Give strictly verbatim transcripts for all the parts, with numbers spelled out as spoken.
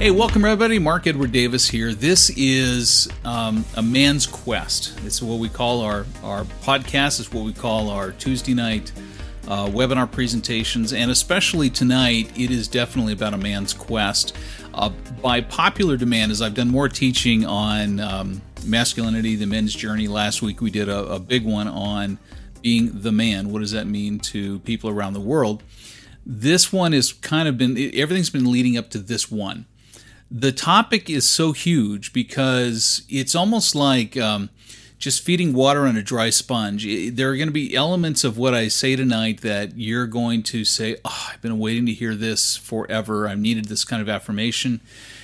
Hey, welcome everybody. Mark Edward Davis here. This is um, a man's quest. It's what we call our, our podcast. It's what we call our Tuesday night uh, webinar presentations. And especially tonight, it is definitely about a man's quest. Uh, by popular demand, as I've done more teaching on um, masculinity, the men's journey. Last week we did a, a big one on being the man. What does that mean to people around the world? This one has kind of been, everything's been leading up to this one. The topic is so huge because it's almost like um, just feeding water on a dry sponge. There are going to be elements of what I say tonight that you're going to say, oh, I've been waiting to hear this forever. I've needed this kind of affirmation.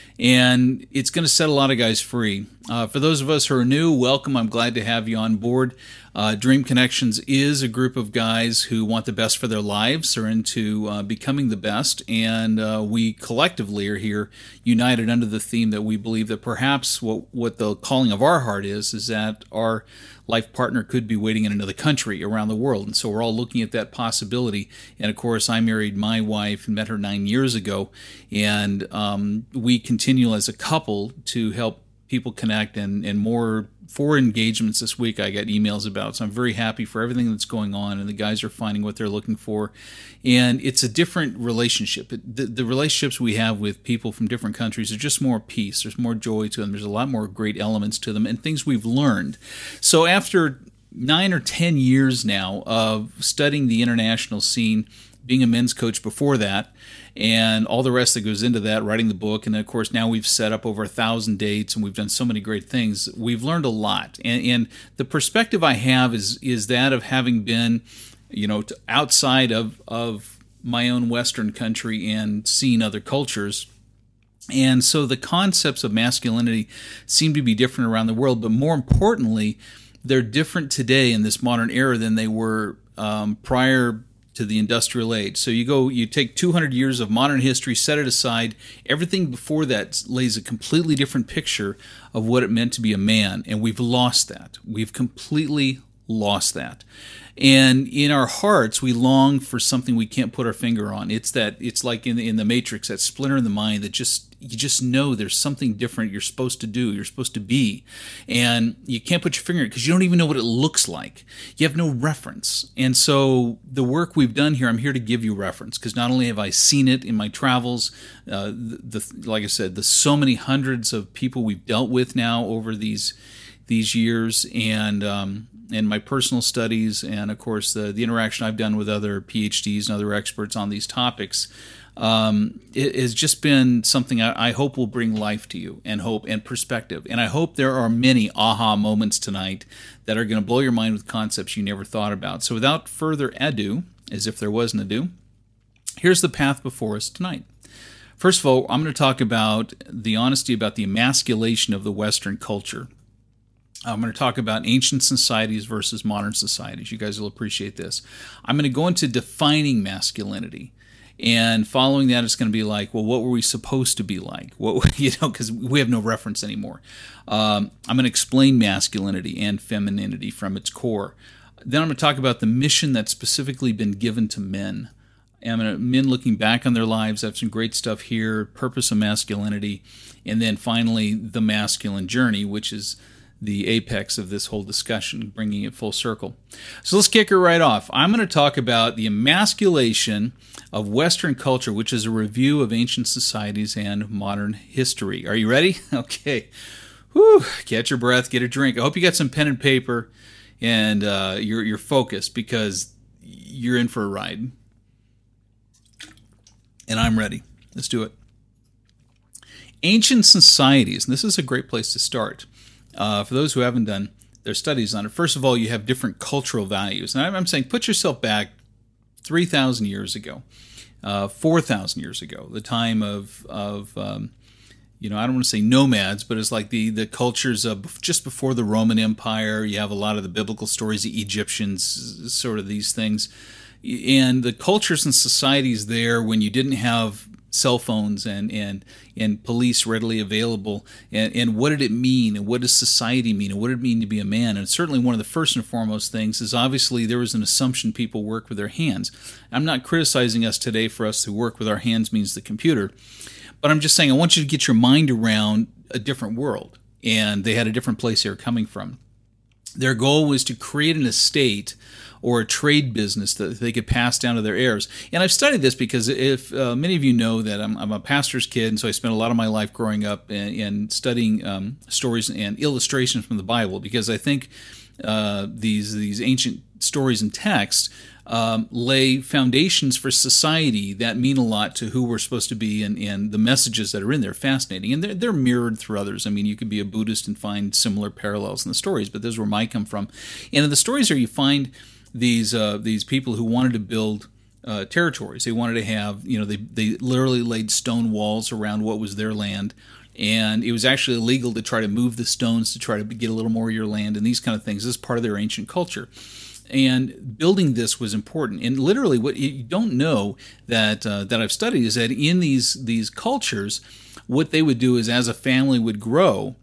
And it's going to set a lot of guys free. Uh, for those of us who are new, welcome. I'm glad to have you on board. Uh, Dream Connections is a group of guys who want the best for their lives, are into uh, becoming the best, and uh, we collectively are here united under the theme that we believe that perhaps what, what the calling of our heart is, is that our life partner could be waiting in another country around the world. And so we're all looking at that possibility. And of course, I married my wife and met her nine years ago, and um, we continue as a couple to help people connect, and, and more four engagements this week I got emails about. So I'm very happy for everything that's going on, and the guys are finding what they're looking for. And it's a different relationship. The, the relationships we have with people from different countries are just more peace. There's more joy to them. There's a lot more great elements to them and things we've learned. So after nine or ten years now of studying the international scene, being a men's coach before that, and all the rest that goes into that, writing the book, and then of course now we've set up over a thousand dates, and we've done so many great things. We've learned a lot, and, and the perspective I have is is that of having been, you know, to outside of of my own Western country and seeing other cultures. And so the concepts of masculinity seem to be different around the world, but more importantly, they're different today in this modern era than they were um, prior to the industrial age. So you go, you take two hundred years of modern history, set it aside. Everything before that lays a completely different picture of what it meant to be a man, and we've lost that. We've completely lost that. And in our hearts, we long for something we can't put our finger on. It's that, it's like in the, in the Matrix, that splinter in the mind that just, you just know there's something different you're supposed to do, you're supposed to be. And you can't put your finger on it because you don't even know what it looks like. You have no reference. And so the work we've done here, I'm here to give you reference, because not only have I seen it in my travels, uh, the, the like I said, the so many hundreds of people we've dealt with now over these these years, and um, and my personal studies, and of course the, the interaction I've done with other P H Ds and other experts on these topics, um, it has just been something I, I hope will bring life to you, and hope and perspective. And I hope there are many aha moments tonight that are going to blow your mind with concepts you never thought about. So without further ado, as if there was an ado, here's the path before us tonight. First of all, I'm going to talk about the honesty about the emasculation of the Western culture. I'm going to talk about ancient societies versus modern societies. You guys will appreciate this. I'm going to go into defining masculinity. And following that, it's going to be like, well, what were we supposed to be like? What, you know, because we have no reference anymore. Um, I'm going to explain masculinity and femininity from its core. Then I'm going to talk about the mission that's specifically been given to men. I'm going to, men looking back on their lives. I have some great stuff here, purpose of masculinity. And then finally, the masculine journey, which is the apex of this whole discussion, bringing it full circle. So let's kick her right off. I'm going to talk about the emasculation of Western culture, which is a review of ancient societies and modern history. Are you ready? Okay. Whew. Catch your breath, get a drink. I hope you got some pen and paper, and uh, you're, you're focused, because you're in for a ride. And I'm ready. Let's do it. Ancient societies, and this is a great place to start. Uh, for those who haven't done their studies on it, first of all, you have different cultural values. And I'm saying put yourself back three thousand years ago, uh, four thousand years ago, the time of, of um, you know, I don't want to say nomads, but it's like the, the cultures of just before the Roman Empire. You have a lot of the biblical stories, the Egyptians, sort of these things. And the cultures and societies there, when you didn't have cell phones and and and police readily available, and, and what did it mean, and what does society mean, and what did it mean to be a man? And certainly one of the first and foremost things is obviously there was an assumption people work with their hands. I'm not criticizing us today for us to work with our hands means the computer, But I'm just saying, I want you to get your mind around a different world, and they had a different place they were coming from. Their goal was to create an estate or a trade business that they could pass down to their heirs. And I've studied this because if uh, many of you know that I'm, I'm a pastor's kid, and so I spent a lot of my life growing up and, and studying um, stories and illustrations from the Bible, because I think uh, these these ancient stories and texts um, lay foundations for society that mean a lot to who we're supposed to be, and, and the messages that are in there. Fascinating. And they're, they're mirrored through others. I mean, you could be a Buddhist and find similar parallels in the stories, but this is where mine come from. And in the stories there, you find these uh, these people who wanted to build uh, territories. They wanted to have, you know, they, they literally laid stone walls around what was their land, and it was actually illegal to try to move the stones to try to get a little more of your land and these kind of things. This is part of their ancient culture. And building this was important. And literally, what you don't know that uh, that I've studied is that in these these cultures, what they would do is, as a family would grow,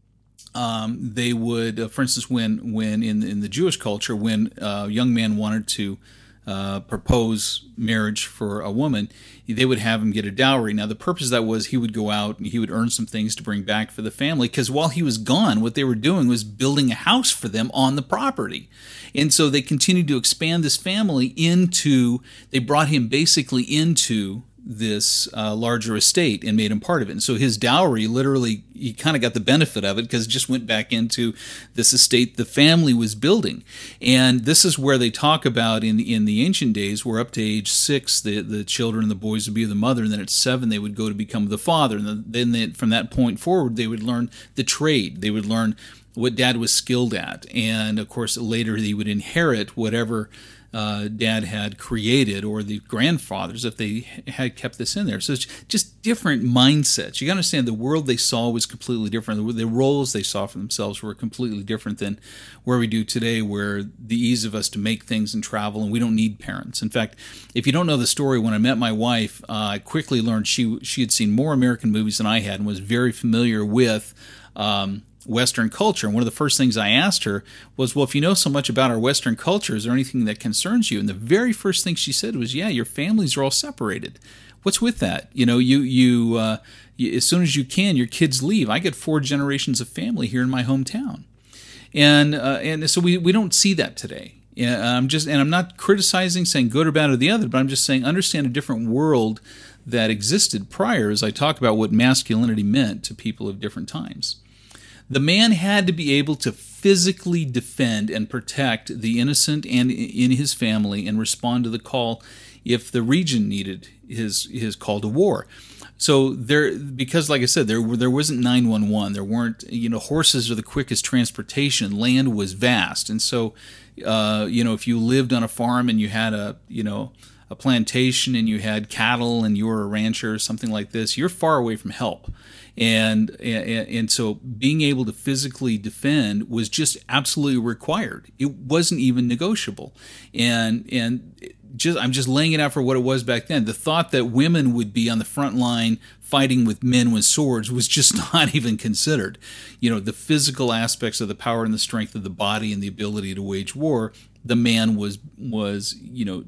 um, they would, uh, for instance, when when in in the Jewish culture, when a young man wanted to uh, propose marriage for a woman, they would have him get a dowry. Now, the purpose of that was he would go out and he would earn some things to bring back for the family, because while he was gone, what they were doing was building a house for them on the property. And so they continued to expand this family into, they brought him basically into this uh, larger estate and made him part of it. And so his dowry, literally, he kind of got the benefit of it because it just went back into this estate the family was building. And this is where they talk about in the, in the ancient days, where up to age six, the, the children, the boys would be the mother, and then at seven, they would go to become the father. And then they, from that point forward, they would learn the trade. They would learn what dad was skilled at. And of course, later he would inherit whatever uh, dad had created, or the grandfathers, if they had kept this in there. So it's just different mindsets. You got to understand, the world they saw was completely different. The, the roles they saw for themselves were completely different than where we do today, where the ease of us to make things and travel, and we don't need parents. In fact, if you don't know the story, when I met my wife, uh, I quickly learned she she had seen more American movies than I had, and was very familiar with um, Western culture. And one of the first things I asked her was, well, if you know so much about our Western culture, is there anything that concerns you? And the very first thing she said was, yeah, your families are all separated. What's with that? You know, you, you, uh, you as soon as you can, your kids leave. I get four generations of family here in my hometown. And, uh, and so we, we don't see that today. Yeah, I'm just, and I'm not criticizing, saying good or bad or the other, but I'm just saying understand a different world that existed prior as I talk about what masculinity meant to people of different times. The man had to be able to physically defend and protect the innocent and in his family, and respond to the call if the region needed his his call to war. So there, because like I said, there there wasn't nine one one. There weren't, you know, horses are the quickest transportation. Land was vast, and so uh, you know, if you lived on a farm and you had a you know a plantation and you had cattle and you were a rancher or something like this, you're far away from help. And, and and so being able to physically defend was just absolutely required. It wasn't even negotiable. And and just I'm just laying it out for what it was back then. The thought that women would be on the front line fighting with men with swords was just not even considered. You know, the physical aspects of the power and the strength of the body and the ability to wage war, the man was was, you know,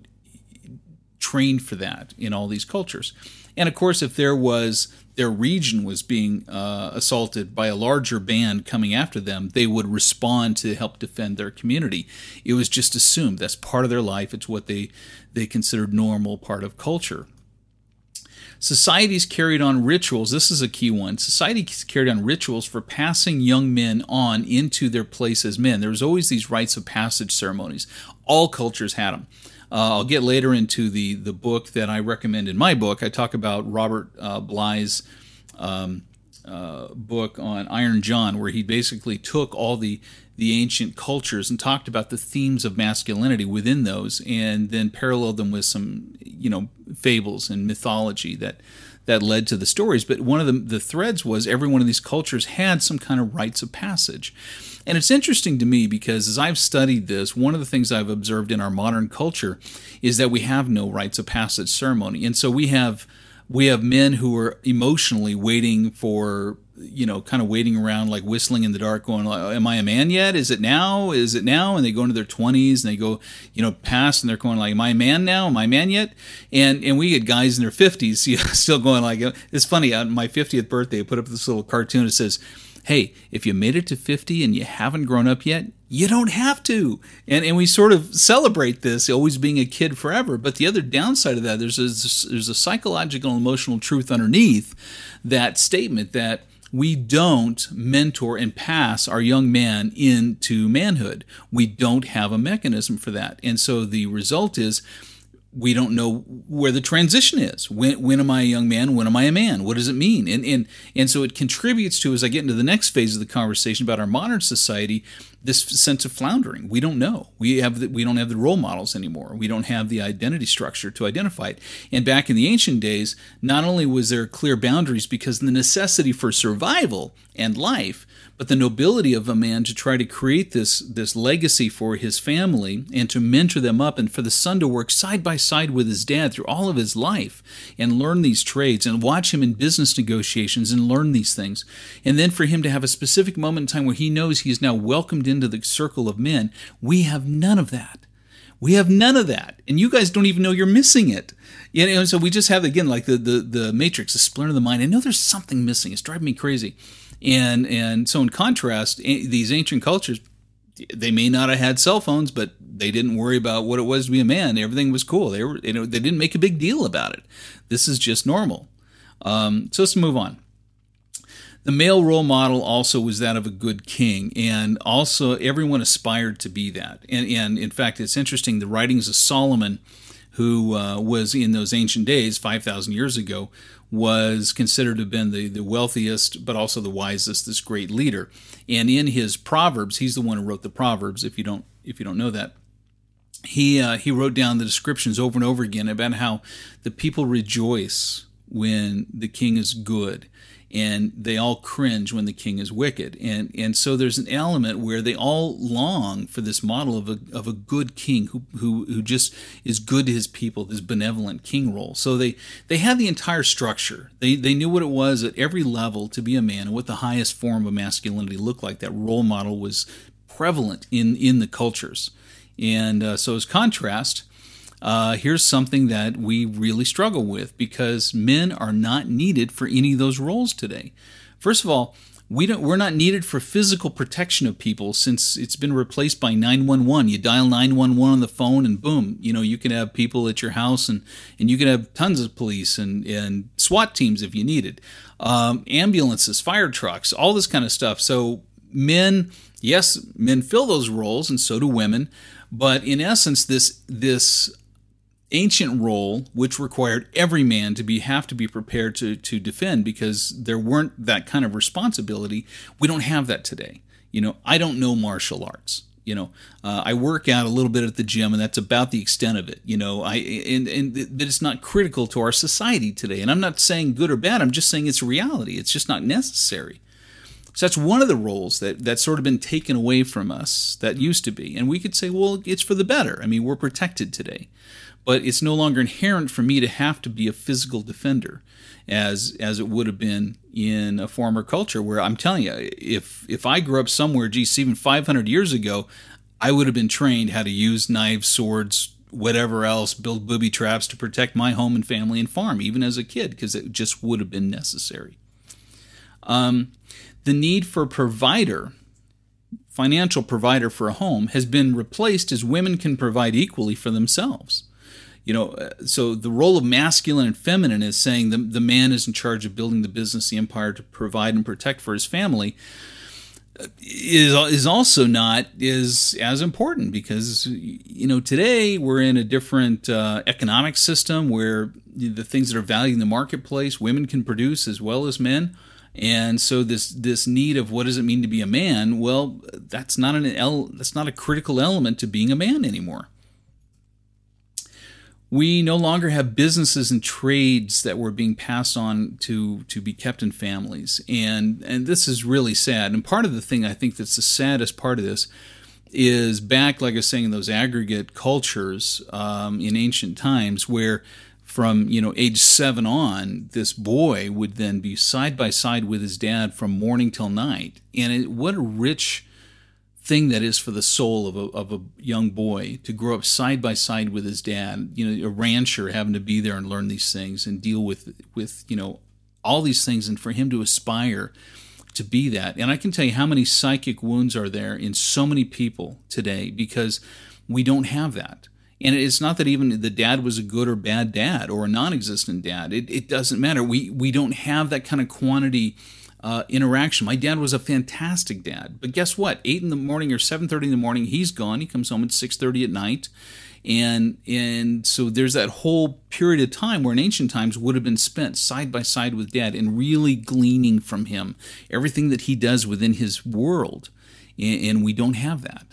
trained for that in all these cultures. And of course, if there was their region was being uh, assaulted by a larger band coming after them, they would respond to help defend their community. It was just assumed that's part of their life. It's what they they considered normal, part of culture. Societies carried on rituals. This is a key one. Societies carried on rituals for passing young men on into their place as men. There was always these rites of passage ceremonies. All cultures had them. Uh, I'll get later into the, the book that I recommend in my book. I talk about Robert uh, Bly's um, uh, book on Iron John, where he basically took all the, the ancient cultures and talked about the themes of masculinity within those, and then paralleled them with some, you know, fables and mythology that that led to the stories. But one of the, the threads was every one of these cultures had some kind of rites of passage. And it's interesting to me because as I've studied this, one of the things I've observed in our modern culture is that we have no rites of passage ceremony. And so we have we have men who are emotionally waiting for you know, kind of waiting around, like whistling in the dark, going, like, am I a man yet? Is it now? Is it now? And they go into their twenties and they go, you know, past, and they're going like, am I a man now? Am I a man yet? And and we get guys in their fifties, you know, still going like, it's funny, on my fiftieth birthday, I put up this little cartoon that says, hey, if you made it to fifty and you haven't grown up yet, you don't have to. And and we sort of celebrate this, always being a kid forever. But the other downside of that, there's a, there's a psychological and emotional truth underneath that statement that we don't mentor and pass our young man into manhood. We don't have a mechanism for that. And so the result is we don't know where the transition is. When when am I a young man? When am I a man? What does it mean? And and and so it contributes to, as I get into the next phase of the conversation about our modern society, this sense of floundering. We don't know. We have the, we don't have the role models anymore. We don't have the identity structure to identify it. And back in the ancient days, not only was there clear boundaries because of the necessity for survival and life, but the nobility of a man to try to create this, this legacy for his family and to mentor them up, and for the son to work side by side with his dad through all of his life and learn these trades and watch him in business negotiations and learn these things. And then for him to have a specific moment in time where he knows he is now welcomed into the circle of men. We have none of that. We have none of that. And you guys don't even know you're missing it. You know, so we just have, again, like the, the, the matrix, the splinter of the mind. I know there's something missing. It's driving me crazy. And and so in contrast, these ancient cultures, they may not have had cell phones, but they didn't worry about what it was to be a man. Everything was cool. They were, you know, they didn't make a big deal about it. This is just normal. Um, so let's move on. The male role model also was that of a good king, and also everyone aspired to be that. And, and in fact, it's interesting, the writings of Solomon, who uh, was in those ancient days, five thousand years ago, was considered to have been the, the wealthiest, but also the wisest, this great leader. And in his Proverbs, he's the one who wrote the Proverbs, if you don't if you don't know that, he uh, he wrote down the descriptions over and over again about how the people rejoice when the king is good, and they all cringe when the king is wicked. And and so there's an element where they all long for this model of a of a good king who who who just is good to his people, this benevolent king role. So they they had the entire structure. They they knew what it was at every level to be a man and what the highest form of masculinity looked like. That role model was prevalent in in the cultures. And uh, so as contrast, Uh, here's something that we really struggle with, because men are not needed for any of those roles today. First of all, we don't, we're not needed for physical protection of people, since it's been replaced by nine one one. You dial nine one one on the phone and boom, you know, you can have people at your house, and, and you can have tons of police and, and SWAT teams if you needed. Um, ambulances, fire trucks, all this kind of stuff. So men, yes, men fill those roles, and so do women. But in essence, this this ancient role, which required every man to be have to be prepared to to defend, because there weren't that kind of responsibility. We don't have that today. You know, I don't know martial arts. You know, uh, I work out a little bit at the gym, and that's about the extent of it. You know, I and and that it's not critical to our society today. And I'm not saying good or bad. I'm just saying it's reality. It's just not necessary. So that's one of the roles that that's sort of been taken away from us that used to be. And we could say, well, it's for the better. I mean, we're protected today. But it's no longer inherent for me to have to be a physical defender, as as it would have been in a former culture where, I'm telling you, if if I grew up somewhere, geez, even five hundred years ago, I would have been trained how to use knives, swords, whatever else, build booby traps to protect my home and family and farm, even as a kid, because it just would have been necessary. Um, the need for a provider, financial provider for a home, has been replaced as women can provide equally for themselves. You know, so the role of masculine and feminine is saying the, the man is in charge of building the business, the empire to provide and protect for his family, is is also not is as important, because, you know, today we're in a different uh, economic system where the things that are valued in the marketplace, women can produce as well as men. And so this this need of what does it mean to be a man? Well, that's not an el- that's not a critical element to being a man anymore. We no longer have businesses and trades that were being passed on to, to be kept in families. And and this is really sad. And part of the thing I think that's the saddest part of this is back, like I was saying, in those aggregate cultures um, in ancient times where from, you know, age seven on, this boy would then be side by side with his dad from morning till night. And it, what a rich thing that is for the soul of a, of a young boy to grow up side by side with his dad, you know, a rancher having to be there and learn these things and deal with, with, you know, all these things, and for him to aspire to be that. And I can tell you how many psychic wounds are there in so many people today because we don't have that. And it's not that even the dad was a good or bad dad or a non-existent dad. It, it doesn't matter. We we don't have that kind of quantity uh, interaction. My dad was a fantastic dad. But guess what? eight in the morning or seven thirty in the morning, he's gone. He comes home at six thirty at night. And and so there's that whole period of time where in ancient times would have been spent side by side with dad and really gleaning from him everything that he does within his world. And, and we don't have that.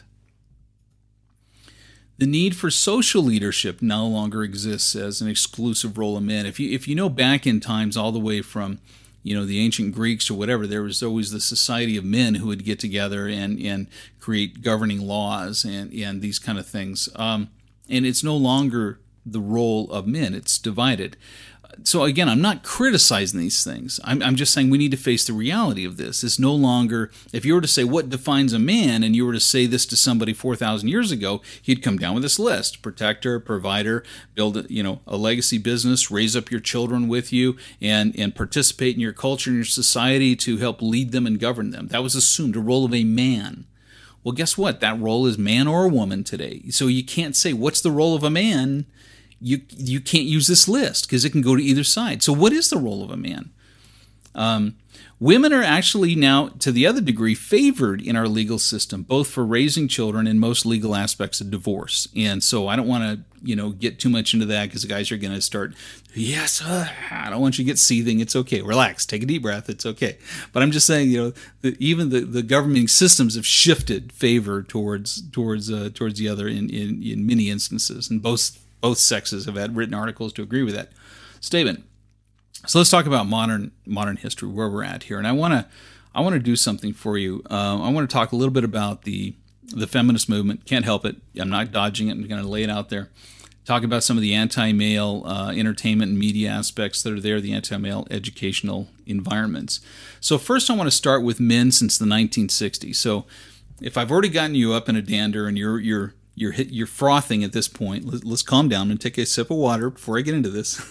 The need for social leadership no longer exists as an exclusive role of men. If you if you know back in times all the way from, you know, the ancient Greeks or whatever, there was always the society of men who would get together and, and create governing laws and, and these kind of things. Um, and it's no longer the role of men. It's divided. So again, I'm not criticizing these things. I'm, I'm just saying we need to face the reality of this. It's no longer, if you were to say what defines a man, and you were to say this to somebody four thousand years ago, he'd come down with this list: protector, provider, build, you know, a legacy business, raise up your children with you, and, and participate in your culture and your society to help lead them and govern them. That was assumed, a role of a man. Well, guess what? That role is man or woman today. So you can't say, what's the role of a man? You you can't use this list because it can go to either side. So what is the role of a man? Um, women are actually now, to the other degree, favored in our legal system, both for raising children and most legal aspects of divorce. And so I don't want to, you know, get too much into that because the guys are going to start, yes, uh, I don't want you to get seething. It's okay. Relax. Take a deep breath. It's okay. But I'm just saying, you know, that even the, the governing systems have shifted favor towards towards uh, towards the other in, in, in many instances, and both Both sexes have had written articles to agree with that statement. So let's talk about modern modern history, where we're at here. And I want to I want to do something for you. Uh, I want to talk a little bit about the the feminist movement. Can't help it. I'm not dodging it. I'm going to lay it out there. Talk about some of the anti-male uh, entertainment and media aspects that are there, the anti-male educational environments. So first I want to start with men since the nineteen sixties. So if I've already gotten you up in a dander and you're you're You're hit, you're frothing at this point. Let's, let's calm down and take a sip of water before I get into this.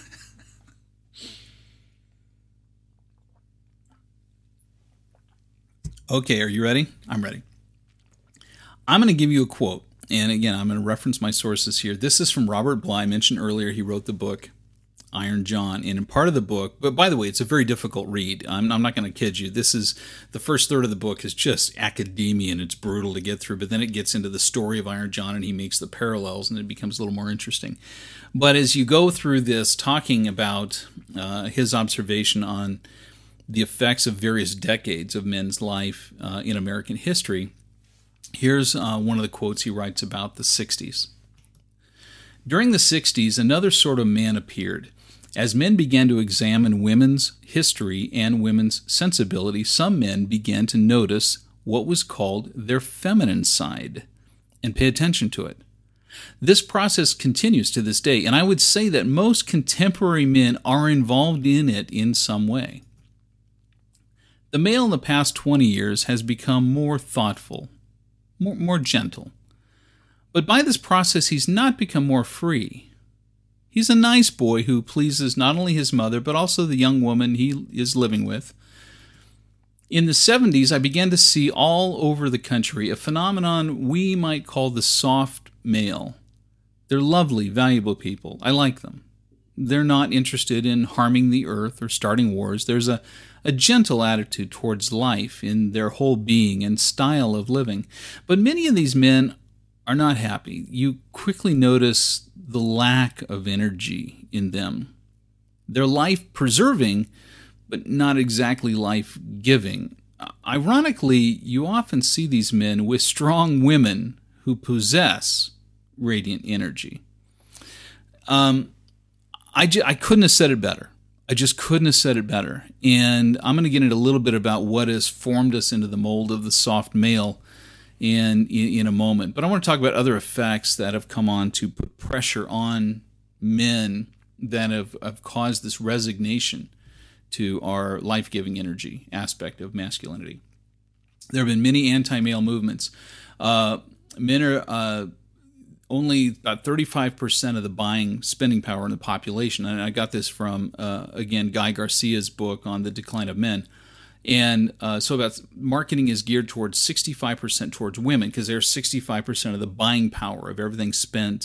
Okay, are you ready? I'm ready. I'm going to give you a quote. And again, I'm going to reference my sources here. This is from Robert Bly. I mentioned earlier he wrote the book Iron John. And in part of the book, but by the way, it's a very difficult read. I'm, I'm not going to kid you. This is, the first third of the book is just academia and it's brutal to get through, but then it gets into the story of Iron John and he makes the parallels and it becomes a little more interesting. But as you go through this, talking about uh, his observation on the effects of various decades of men's life uh, in American history, here's uh, one of the quotes he writes about the sixties. During the sixties, another sort of man appeared. As men began to examine women's history and women's sensibility, some men began to notice what was called their feminine side and pay attention to it. This process continues to this day, and I would say that most contemporary men are involved in it in some way. The male in the past twenty years has become more thoughtful, more, more gentle. But by this process, he's not become more free. He's a nice boy who pleases not only his mother, but also the young woman he is living with. In the seventies, I began to see all over the country a phenomenon we might call the soft male. They're lovely, valuable people. I like them. They're not interested in harming the earth or starting wars. There's a, a gentle attitude towards life in their whole being and style of living. But many of these men are not happy. You quickly notice the lack of energy in them. They're life-preserving, but not exactly life-giving. Ironically, you often see these men with strong women who possess radiant energy. Um, I, ju- I couldn't have said it better. I just couldn't have said it better. And I'm going to get into a little bit about what has formed us into the mold of the soft male in, in, in a moment. But I want to talk about other effects that have come on to put pressure on men that have, have caused this resignation to our life-giving energy aspect of masculinity. There have been many anti-male movements. Uh, men are uh, only about thirty-five percent of the buying spending power in the population. And I got this from, uh, again, Guy Garcia's book on the decline of men. And uh, so about marketing is geared towards sixty-five percent towards women, because they're sixty-five percent of the buying power of everything spent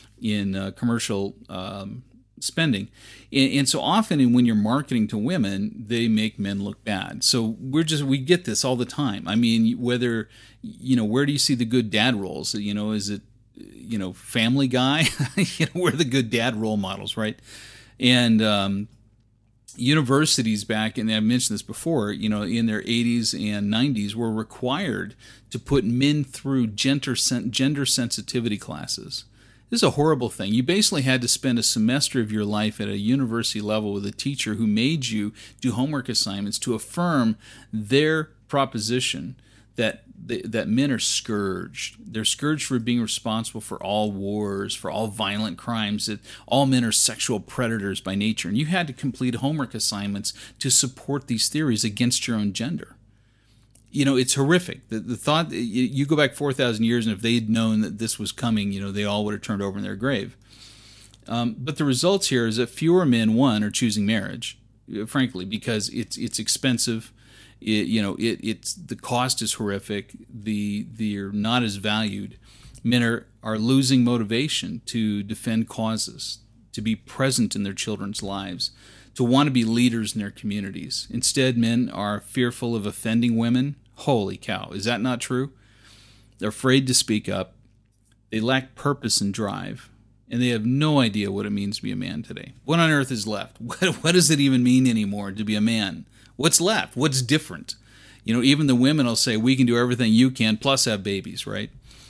in uh, commercial um, spending. And, and so often when you're marketing to women, they make men look bad. So we're just, we get this all the time. I mean, whether, you know, where do you see the good dad roles? You know, is it, you know, Family Guy? You know, we're the good dad role models, right? And um, universities back, and I've mentioned this before, you know, in their eighties and nineties were required to put men through gender gender sensitivity classes. This is a horrible thing. You basically had to spend a semester of your life at a university level with a teacher who made you do homework assignments to affirm their proposition that that men are scourged. They're scourged for being responsible for all wars, for all violent crimes, that all men are sexual predators by nature. And you had to complete homework assignments to support these theories against your own gender. You know, it's horrific. The, the thought, you go back four thousand years, and if they'd known that this was coming, you know, they all would have turned over in their grave. Um, but the results here is that fewer men, one, are choosing marriage, frankly, because it's it's expensive. It, you know, it it's the cost is horrific. The they're not as valued. Men are, are losing motivation to defend causes, to be present in their children's lives, to want to be leaders in their communities. Instead, men are fearful of offending women. Holy cow, is that not true? They're afraid to speak up. They lack purpose and drive, and they have no idea what it means to be a man today. What on earth is left? What, what does it even mean anymore to be a man? What's left? What's different? You know, even the women will say, we can do everything you can, plus have babies, right?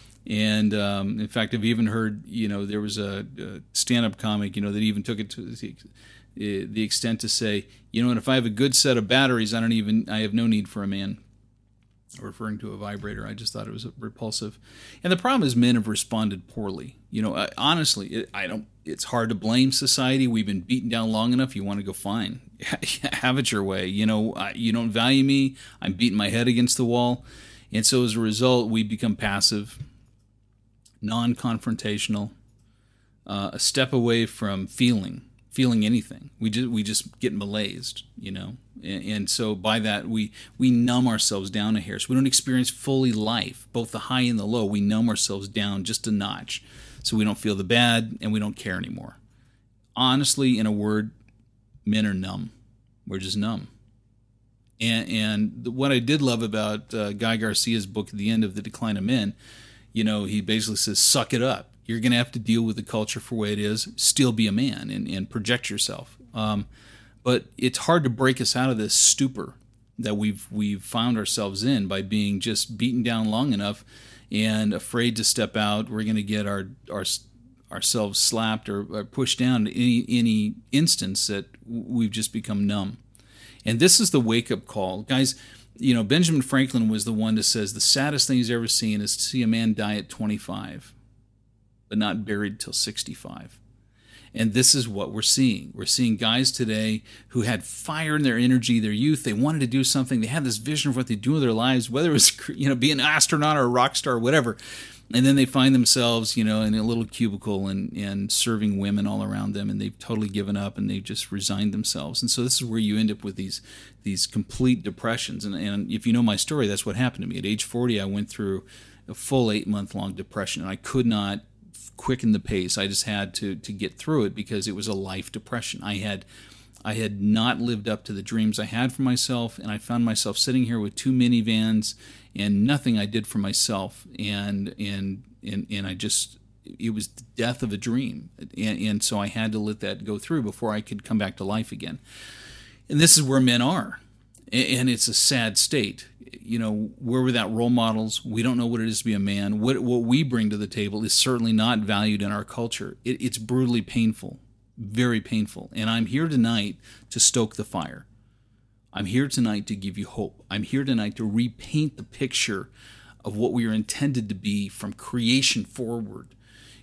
And um, in fact, I've even heard, you know, there was a, a stand-up comic, you know, that even took it to the, the extent to say, you know, and if I have a good set of batteries, I don't even, I have no need for a man. Referring to a vibrator, I just thought it was repulsive. And the problem is men have responded poorly. You know, I, honestly, it, I don't. It's hard to blame society. We've been beaten down long enough. You want to go fine, have it your way. You know, I, you don't value me. I'm beating my head against the wall, and so as a result, we become passive, non-confrontational, uh, a step away from feeling. feeling anything. We just we just get malazed, you know, and, and so by that we we numb ourselves down a hair. So we don't experience fully life, both the high and the low. We numb ourselves down just a notch, so we don't feel the bad and we don't care anymore. Honestly, in a word, men are numb. We're just numb. And and what I did love about uh, Guy Garcia's book at the end of The Decline of Men, you know, he basically says, "Suck it up. You're going to have to deal with the culture for the way it is, still be a man and, and project yourself." Um, but it's hard to break us out of this stupor that we've we've found ourselves in by being just beaten down long enough and afraid to step out. We're going to get our, our ourselves slapped or, or pushed down in any, any instance that we've just become numb. And this is the wake-up call. Guys, you know, Benjamin Franklin was the one that says the saddest thing he's ever seen is to see a man die at twenty-five. But not buried till sixty-five. And this is what we're seeing. We're seeing guys today who had fire in their energy, their youth. They wanted to do something. They had this vision of what they do with their lives, whether it was, you know, be an astronaut or a rock star or whatever. And then they find themselves, you know, in a little cubicle and, and serving women all around them, and they've totally given up and they've just resigned themselves. And so this is where you end up with these these complete depressions. And, and if you know my story, that's what happened to me. At age forty, I went through a full eight-month-long depression, and I could not quicken the pace. I just had to to get through it because it was a life depression. I had I had not lived up to the dreams I had for myself, and I found myself sitting here with two minivans and nothing I did for myself, and and and, and I just it was the death of a dream, and, and so I had to let that go through before I could come back to life again. And this is where men are, and it's a sad state. You know, we're without role models. We don't know what it is to be a man. What what we bring to the table is certainly not valued in our culture. It, it's brutally painful, very painful. And I'm here tonight to stoke the fire. I'm here tonight to give you hope. I'm here tonight to repaint the picture of what we are intended to be from creation forward.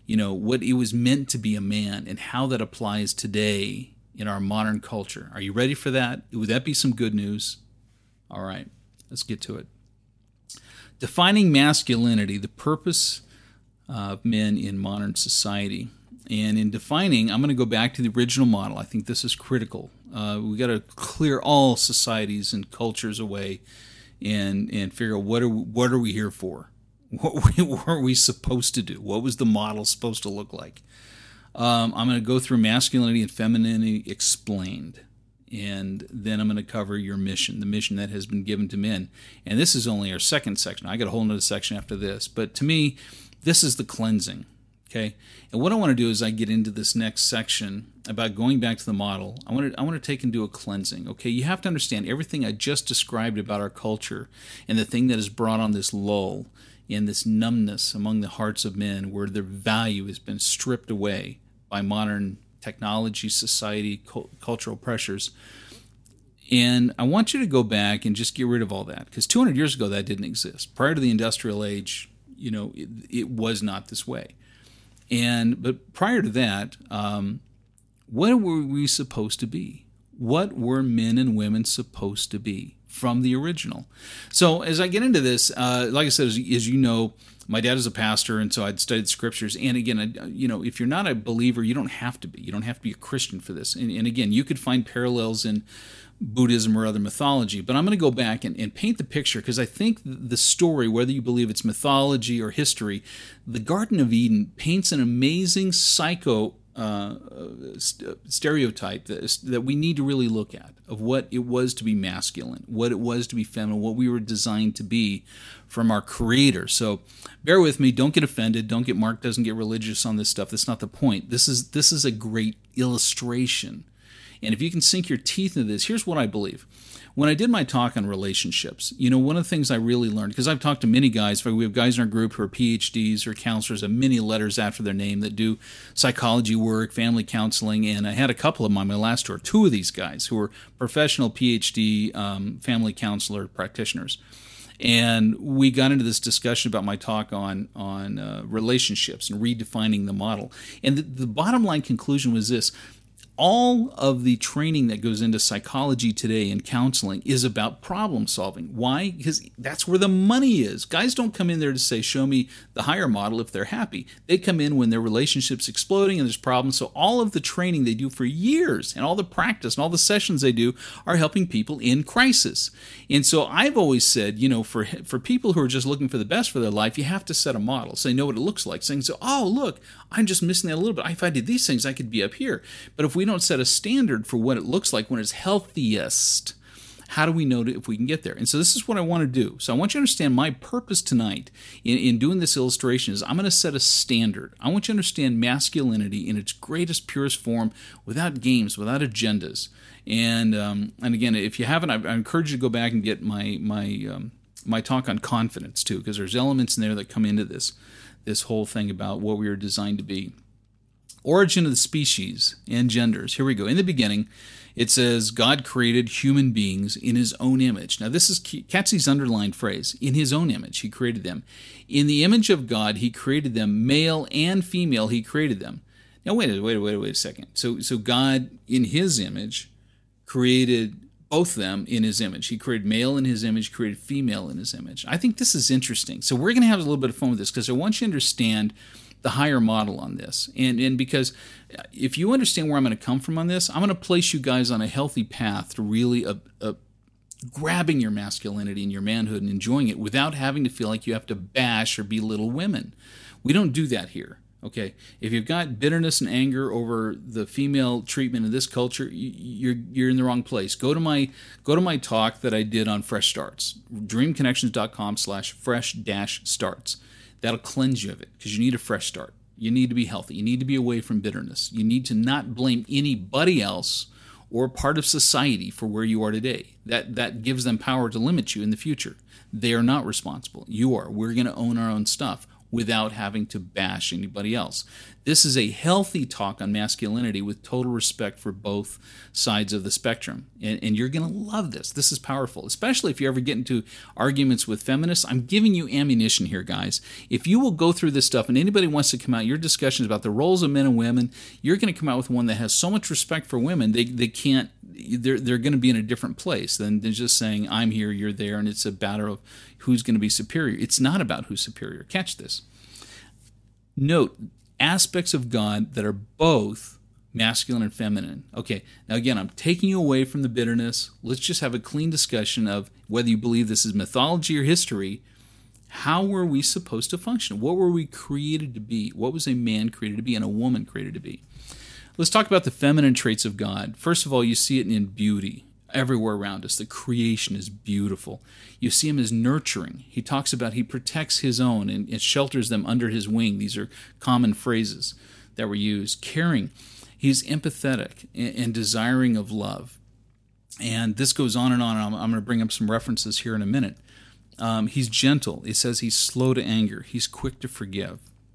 you know, what it was meant to be a man and how that applies today in our modern culture. Are you ready for that? Would that be some good news? All right, let's get to it. Defining masculinity, the purpose of men in modern society. And in defining, I'm going to go back to the original model. I think this is critical. Uh, we got to clear all societies and cultures away and and figure out what are we, what are we here for? What were we supposed to do? What was the model supposed to look like? Um, I'm going to go through masculinity and femininity explained. And then I'm going to cover your mission, the mission that has been given to men. And this is only our second section. I got a whole other section after this. But to me, this is the cleansing. Okay, and what I want to do is I get into this next section about going back to the model. I want to I want to take and do a cleansing. Okay, you have to understand everything I just described about our culture and the thing that has brought on this lull and this numbness among the hearts of men, where their value has been stripped away by modern technology, society, cultural pressures. And I want you to go back and just get rid of all that, because two hundred years ago that didn't exist. Prior to the industrial age, you know, it, it was not this way. And but prior to that, um, what were we supposed to be? What were men and women supposed to be from the original? So as I get into this, uh, like I said, as, as you know, my dad is a pastor, and so I'd studied scriptures. And again, I, you know, if you're not a believer, you don't have to be. You don't have to be a Christian for this. And, and again, you could find parallels in Buddhism or other mythology, but I'm going to go back and, and paint the picture, because I think the story, whether you believe it's mythology or history, the Garden of Eden paints an amazing psycho uh, st- stereotype that, that we need to really look at, of what it was to be masculine, what it was to be feminine, what we were designed to be from our Creator. So bear with me, don't get offended, don't get Mark doesn't get religious on this stuff. That's not the point. This is this is a great illustration. And if you can sink your teeth into this, here's what I believe. When I did my talk on relationships, you know, one of the things I really learned, because I've talked to many guys, we have guys in our group who are P H Ds or counselors, have many letters after their name that do psychology work, family counseling, and I had a couple of them on my last tour, two of these guys who were professional P H D um, family counselor practitioners. And we got into this discussion about my talk on on uh, relationships and redefining the model. And the, the bottom line conclusion was this: all of the training that goes into psychology today and counseling is about problem solving. Why? Because that's where the money is. Guys don't come in there to say, show me the higher model if they're happy. They come in when their relationship's exploding and there's problems. So all of the training they do for years and all the practice and all the sessions they do are helping people in crisis. And so I've always said, you know, for for people who are just looking for the best for their life, you have to set a model so they know what it looks like. Saying, so, oh, look, I'm just missing that a little bit. If I did these things, I could be up here. But if we don't set a standard for what it looks like when it's healthiest, how do we know if we can get there? And so this is what I want to do. So I want you to understand my purpose tonight in, in doing this illustration is I'm going to set a standard. I want you to understand masculinity in its greatest, purest form, without games, without agendas. And um, and again, if you haven't, I, I encourage you to go back and get my my um, my talk on confidence too, because there's elements in there that come into this this whole thing about what we are designed to be. Origin of the species and genders. Here we go. In the beginning, it says God created human beings in His own image. Now, this is Catsy's underlined phrase. In His own image, He created them. In the image of God, He created them. Male and female, He created them. Now, wait, wait, wait, wait a second. So, so God, in His image, created both them in His image. He created male in His image, created female in His image. I think this is interesting. So we're going to have a little bit of fun with this, because I want you to understand the higher model on this. And and because if you understand where I'm going to come from on this, I'm going to place you guys on a healthy path to really uh, uh, grabbing your masculinity and your manhood and enjoying it without having to feel like you have to bash or belittle women. We don't do that here. Okay, if you've got bitterness and anger over the female treatment in this culture, you're you're in the wrong place. Go to my go to my talk that I did on Fresh Starts, dreamconnections.com slash fresh dash starts. That'll cleanse you of it, because you need a fresh start. You need to be healthy. You need to be away from bitterness. You need to not blame anybody else or part of society for where you are today. That that gives them power to limit you in the future. They are not responsible. You are. We're going to own our own stuff. without having to bash anybody else. This is a healthy talk on masculinity with total respect for both sides of the spectrum. And, and you're going to love this. This is powerful, especially if you ever get into arguments with feminists. I'm giving you ammunition here, guys. If you will go through this stuff and anybody wants to come out, your discussions about the roles of men and women, you're going to come out with one that has so much respect for women, they, they can't, they're, they're going to be in a different place than, than just saying, I'm here, you're there, and it's a battle of who's going to be superior. It's not about who's superior. Catch this. Note aspects of God that are both masculine and feminine. Okay, now again, I'm taking you away from the bitterness. Let's just have a clean discussion of whether you believe this is mythology or history. How were we supposed to function? What were we created to be? What was a man created to be and a woman created to be? Let's talk about the feminine traits of God. First of all, you see it in beauty. Everywhere around us, the creation is beautiful. You see him as nurturing. He talks about he protects his own and, and shelters them under his wing. These are common phrases that were used. Caring. He's empathetic and, and desiring of love. And this goes on and on. I'm, I'm going to bring up some references here in a minute. Um, he's gentle. It says he's slow to anger. He's quick to forgive.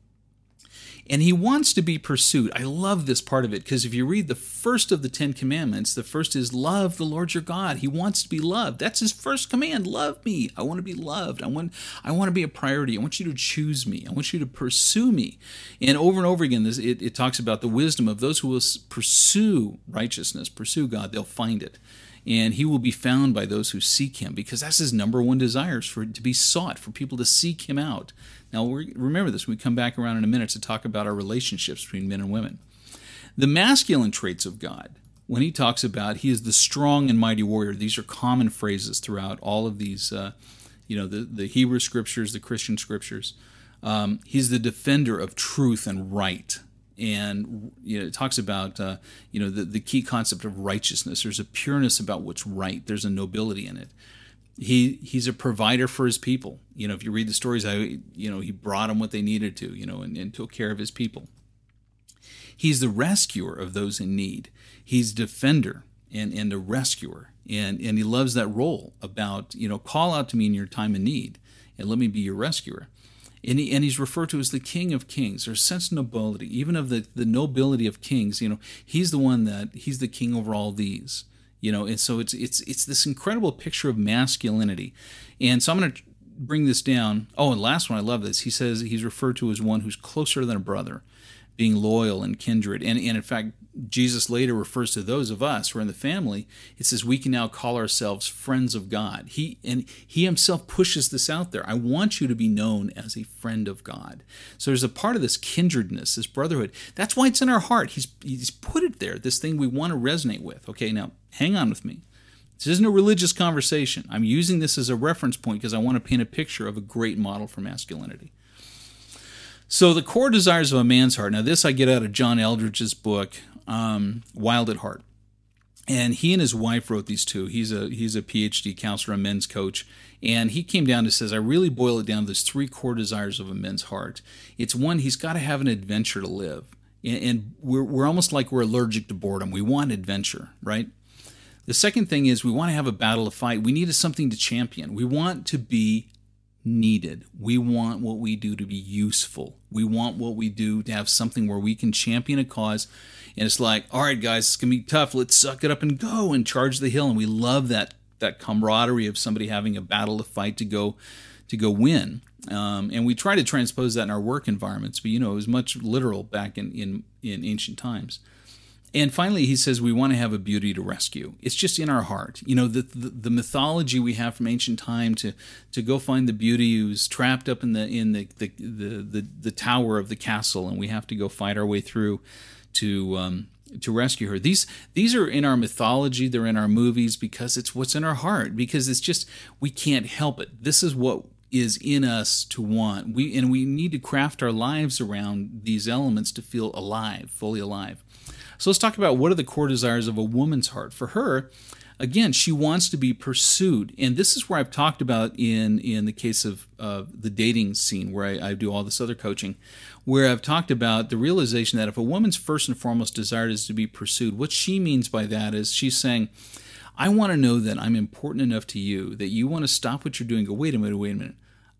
And he wants to be pursued. I love this part of it because if you read the first of the Ten Commandments, the first is love the Lord your God. He wants to be loved. That's his first command. Love me. I want to be loved. I want I want to be a priority. I want you to choose me. I want you to pursue me. And over and over again, this, it, it talks about the wisdom of those who will pursue righteousness, pursue God. They'll find it. And he will be found by those who seek him, because that's his number one desire, is for it to be sought, for people to seek him out. Now, we're, remember this when we come back around in a minute to talk about our relationships between men and women. The masculine traits of God, when he talks about he is the strong and mighty warrior, these are common phrases throughout all of these, uh, you know, the, the Hebrew scriptures, the Christian scriptures. Um, he's the defender of truth and right. And you know, it talks about uh, you know the, the key concept of righteousness. There's a pureness about what's right. There's a nobility in it. He he's a provider for his people. You know, if you read the stories, I you know he brought them what they needed to. You know, and, and took care of his people. He's the rescuer of those in need. He's defender and and a rescuer, and and he loves that role about you know call out to me in your time of need, and let me be your rescuer. And, he, and he's referred to as the King of Kings. There's a sense of nobility, even of the, the nobility of kings. You know, he's the one that he's the king over all these. You know, and so it's it's it's this incredible picture of masculinity. And so I'm going to bring this down. Oh, and last one, I love this. He says he's referred to as one who's closer than a brother, being loyal and kindred. And, and in fact, Jesus later refers to those of us who are in the family. It says we can now call ourselves friends of God. He and he himself pushes this out there. I want you to be known as a friend of God. So there's a part of this kindredness, this brotherhood. That's why it's in our heart. He's he's put it there, this thing we want to resonate with. Okay, now hang on with me. This isn't a religious conversation. I'm using this as a reference point because I want to paint a picture of a great model for masculinity. So the core desires of a man's heart. Now this I get out of John Eldridge's book, um, Wild at Heart. And he and his wife wrote these two. He's a he's a P H D counselor, a men's coach. And he came down and says, I really boil it down to these three core desires of a man's heart. It's one, he's got to have an adventure to live. And, and we're, we're almost like we're allergic to boredom. We want adventure, right? The second thing is we want to have a battle to fight. We need something to champion. We want to be needed. We want what we do to be useful. We want what we do to have something where we can champion a cause. And it's like, all right, guys, it's going to be tough. Let's suck it up and go and charge the hill. And we love that that camaraderie of somebody having a battle to fight to go to go win. Um, and we try to transpose that in our work environments. But, you know, it was much literal back in, in, in ancient times. And finally, he says we want to have a beauty to rescue. It's just in our heart. You know, the, the the mythology we have from ancient time to to go find the beauty who's trapped up in the in the the the, the, the tower of the castle, and we have to go fight our way through to um, to rescue her. These these are in our mythology. They're in our movies because it's what's in our heart. Because it's just we can't help it. This is what is in us to want. We and we need to craft our lives around these elements to feel alive, fully alive. So let's talk about what are the core desires of a woman's heart. For her, again, she wants to be pursued. And this is where I've talked about in, in the case of uh, the dating scene, where I, I do all this other coaching, where I've talked about the realization that if a woman's first and foremost desire is to be pursued, what she means by that is she's saying, I want to know that I'm important enough to you, that you want to stop what you're doing, go, wait a minute, wait a minute.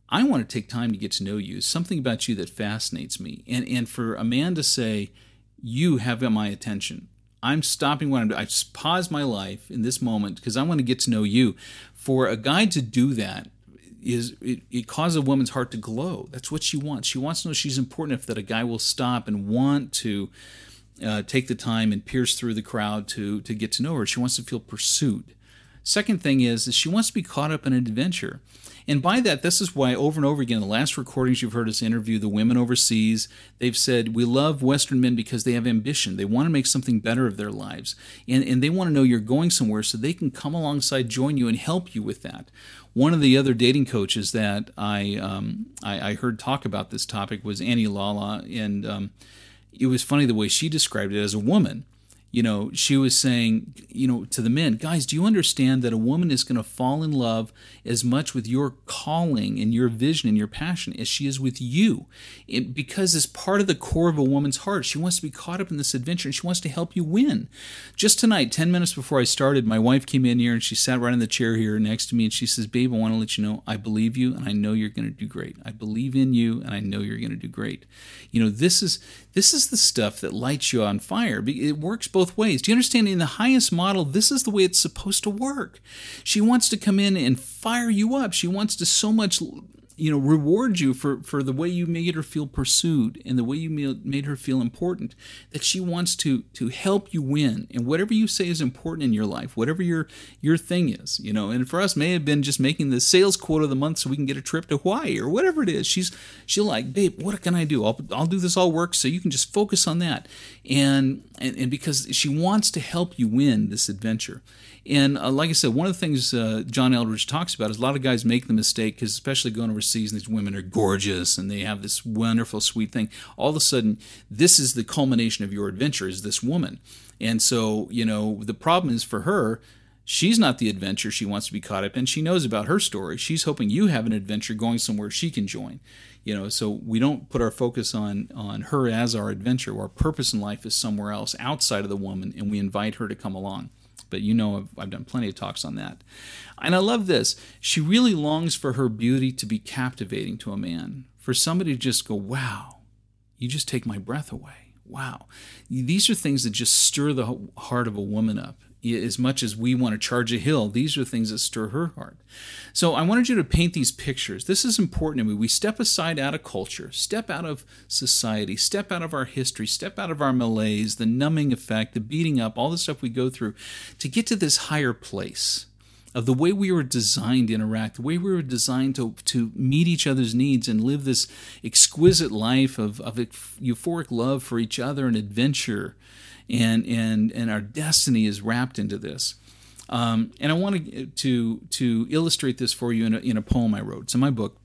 I want to take time to get to know you. Something about you that fascinates me. And and for a man to say, you have my attention. I'm stopping what I'm doing. I just pause my life in this moment because I want to get to know you. For a guy to do that, is it, it causes a woman's heart to glow. That's what she wants. She wants to know she's important enough that a guy will stop and want to uh, take the time and pierce through the crowd to to get to know her. She wants to feel pursued. Second thing is, is she wants to be caught up in an adventure. And by that, this is why over and over again, the last recordings you've heard us interview the women overseas, they've said, we love Western men because they have ambition. They want to make something better of their lives. And, and they want to know you're going somewhere so they can come alongside, join you, and help you with that. One of the other dating coaches that I um, I, I heard talk about this topic was Annie Lala, and um, it was funny the way she described it as a woman. You know, she was saying, you know, to the men, guys, do you understand that a woman is going to fall in love as much with your calling and your vision and your passion as she is with you? It, because it's part of the core of a woman's heart. She wants to be caught up in this adventure and she wants to help you win. Just tonight, ten minutes before I started, my wife came in here and she sat right in the chair here next to me and she says, babe, I want to let you know I believe you and I know you're going to do great. I believe in you and I know you're going to do great. You know, this is this is the stuff that lights you on fire. It works both ways. Do you understand? In the highest model, this is the way it's supposed to work. She wants to come in and fire you up. She wants to so much, you know, reward you for, for the way you made her feel pursued and the way you made her feel important, that she wants to to help you win. And whatever you say is important in your life, whatever your your thing is, you know, and for us may have been just making the sales quote of the month so we can get a trip to Hawaii or whatever it is. She's she'll like, babe, what can I do? I'll I'll do this all work so you can just focus on that. And and, and because she wants to help you win this adventure. And uh, like I said, one of the things uh, John Eldredge talks about is a lot of guys make the mistake, because especially going overseas, and these women are gorgeous and they have this wonderful, sweet thing. All of a sudden, this is the culmination of your adventure, is this woman. And so, you know, the problem is for her, she's not the adventure she wants to be caught up in. She knows about her story. She's hoping you have an adventure going somewhere she can join. You know, so we don't put our focus on, on her as our adventure. Our purpose in life is somewhere else outside of the woman, and we invite her to come along. But you know, I've, I've done plenty of talks on that. And I love this. She really longs for her beauty to be captivating to a man. For somebody to just go, wow, you just take my breath away. Wow. These are things that just stir the heart of a woman up. As much as we want to charge a hill, these are things that stir her heart. So I wanted you to paint these pictures. This is important to me. We step aside out of culture, step out of society, step out of our history, step out of our malaise, the numbing effect, the beating up, all the stuff we go through to get to this higher place of the way we were designed to interact, the way we were designed to, to meet each other's needs and live this exquisite life of, of euphoric love for each other and adventure. And and and our destiny is wrapped into this. Um, and I want to to illustrate this for you in a, in a poem I wrote. It's in my book,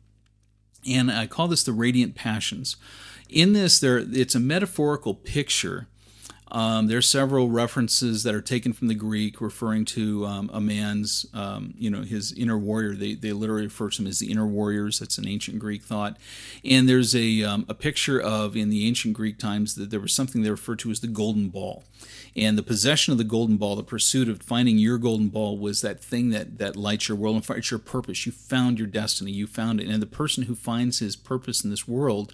and I call this the Radiant Passions. In this, there it's a metaphorical picture. Um, there are several references that are taken from the Greek, referring to um, a man's, um, you know, his inner warrior. They they literally refer to him as the inner warriors. That's an ancient Greek thought. And there's a um, a picture of, in the ancient Greek times, that there was something they referred to as the golden ball. And the possession of the golden ball, the pursuit of finding your golden ball, was that thing that, that lights your world and fire. It's your purpose. You found your destiny. You found it. And the person who finds his purpose in this world,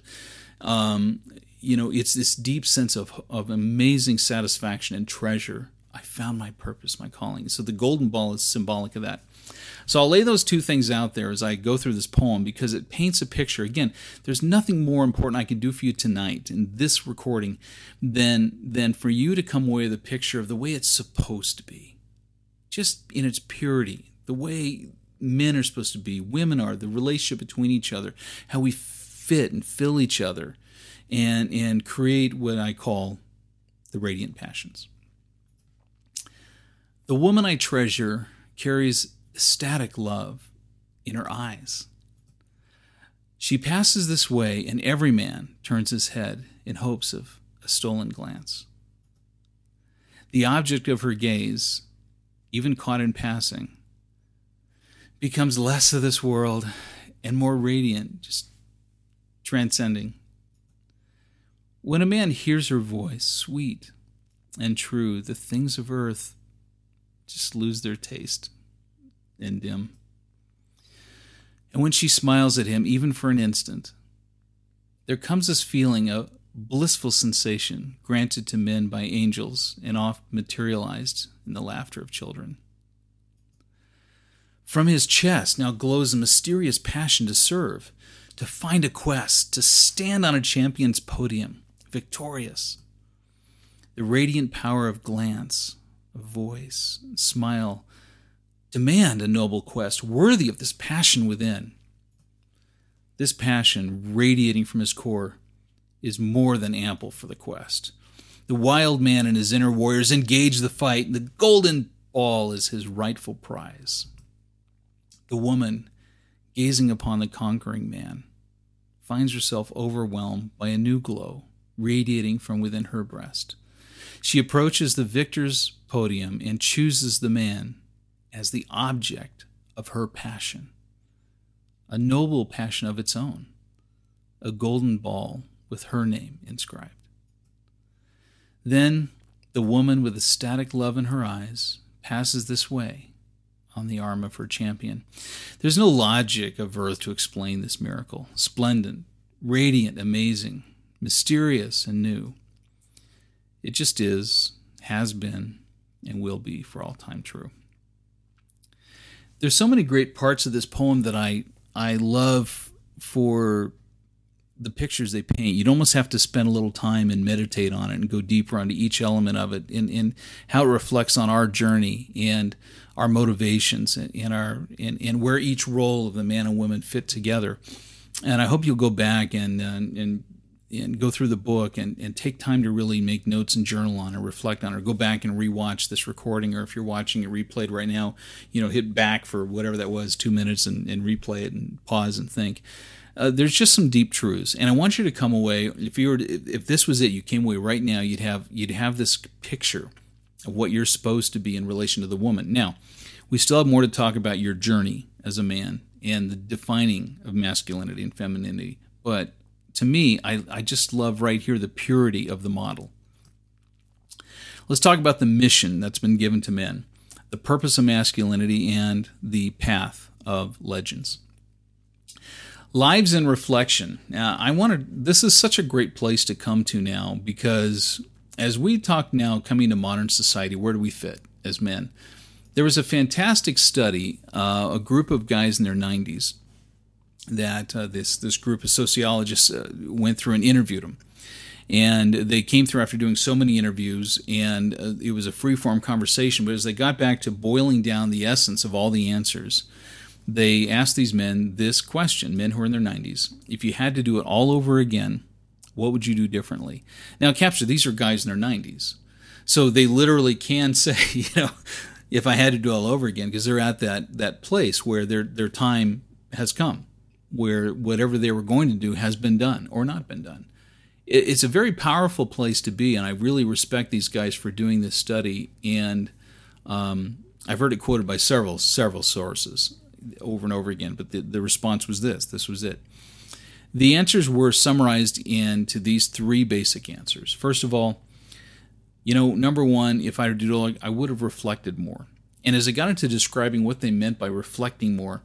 um, you know, it's this deep sense of, of amazing satisfaction and treasure. I found my purpose, my calling. So the golden ball is symbolic of that. So I'll lay those two things out there as I go through this poem, because it paints a picture. Again, there's nothing more important I can do for you tonight in this recording than, than for you to come away with a picture of the way it's supposed to be. Just in its purity, the way men are supposed to be, women are, the relationship between each other, how we fit and fill each other, and and create what I call the radiant passions. The woman I treasure carries ecstatic love in her eyes. She passes this way, and every man turns his head in hopes of a stolen glance. The object of her gaze, even caught in passing, becomes less of this world and more radiant, just transcending. When a man hears her voice, sweet and true, the things of earth just lose their taste and dim. And when she smiles at him, even for an instant, there comes this feeling of blissful sensation granted to men by angels and oft materialized in the laughter of children. From his chest now glows a mysterious passion to serve, to find a quest, to stand on a champion's podium, victorious. The radiant power of glance, of voice, smile, demand a noble quest worthy of this passion within. This passion radiating from his core is more than ample for the quest. The wild man and his inner warriors engage the fight, and the golden ball is his rightful prize. The woman, gazing upon the conquering man, finds herself overwhelmed by a new glow radiating from within her breast. She approaches the victor's podium and chooses the man as the object of her passion, a noble passion of its own, a golden ball with her name inscribed. Then the woman, with ecstatic love in her eyes, passes this way on the arm of her champion. There's no logic of earth to explain this miracle. Splendid, radiant, amazing, mysterious, and new. It just is, has been, and will be for all time true. There's so many great parts of this poem that I I love for the pictures they paint. You'd almost have to spend a little time and meditate on it and go deeper onto each element of it and, and how it reflects on our journey and our motivations and, and our and, and where each role of the man and woman fit together. And I hope you'll go back and and and, and go through the book and, and take time to really make notes and journal on it, reflect on it, or go back and rewatch this recording, or if you're watching it replayed right now, you know, hit back for whatever that was, two minutes, and, and replay it and pause and think. Uh, there's just some deep truths, and I want you to come away. If you were, to, if this was it, you came away right now, you'd have you'd have this picture of what you're supposed to be in relation to the woman. Now, we still have more to talk about your journey as a man and the defining of masculinity and femininity. But to me, I, I just love right here the purity of the model. Let's talk about the mission that's been given to men, the purpose of masculinity, and the path of legends. Lives in reflection. Now, I wanted, this is such a great place to come to now, because as we talk now, coming to modern society, where do we fit as men? There was a fantastic study, uh, a group of guys in their nineties, that uh, this this group of sociologists uh, went through and interviewed them. And they came through after doing so many interviews, and uh, it was a free-form conversation. But as they got back to boiling down the essence of all the answers, they asked these men this question, men who are in their nineties, if you had to do it all over again, what would you do differently? Now, capture, these are guys in their nineties. So they literally can say, you know, if I had to do it all over again, because they're at that that place where their their time has come, where whatever they were going to do has been done or not been done. It, it's a very powerful place to be, and I really respect these guys for doing this study. And um, I've heard it quoted by several several sources over and over again, but the, the response was this. This was it. The answers were summarized into these three basic answers. First of all, you know, number one, if I had to do it, I would have reflected more. And as I got into describing what they meant by reflecting more,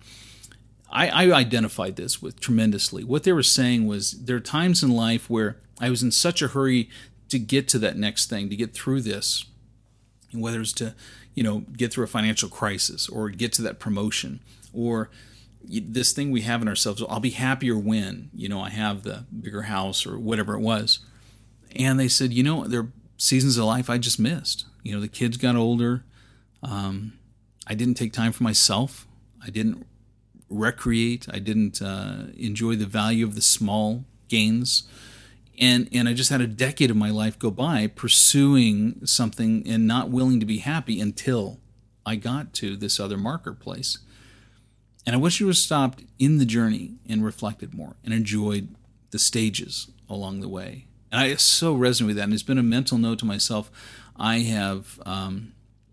I, I identified this with tremendously. What they were saying was there are times in life where I was in such a hurry to get to that next thing, to get through this, whether it's to, you know, get through a financial crisis or get to that promotion or this thing we have in ourselves. I'll be happier when, you know, I have the bigger house or whatever it was. And they said, you know, there are seasons of life I just missed. You know, the kids got older. Um, I didn't take time for myself. I didn't recreate. I didn't uh, enjoy the value of the small gains. And and I just had a decade of my life go by pursuing something and not willing to be happy until I got to this other marker place. And I wish you would have stopped in the journey and reflected more and enjoyed the stages along the way. And I so resonate with that. And it's been a mental note to myself. I have um,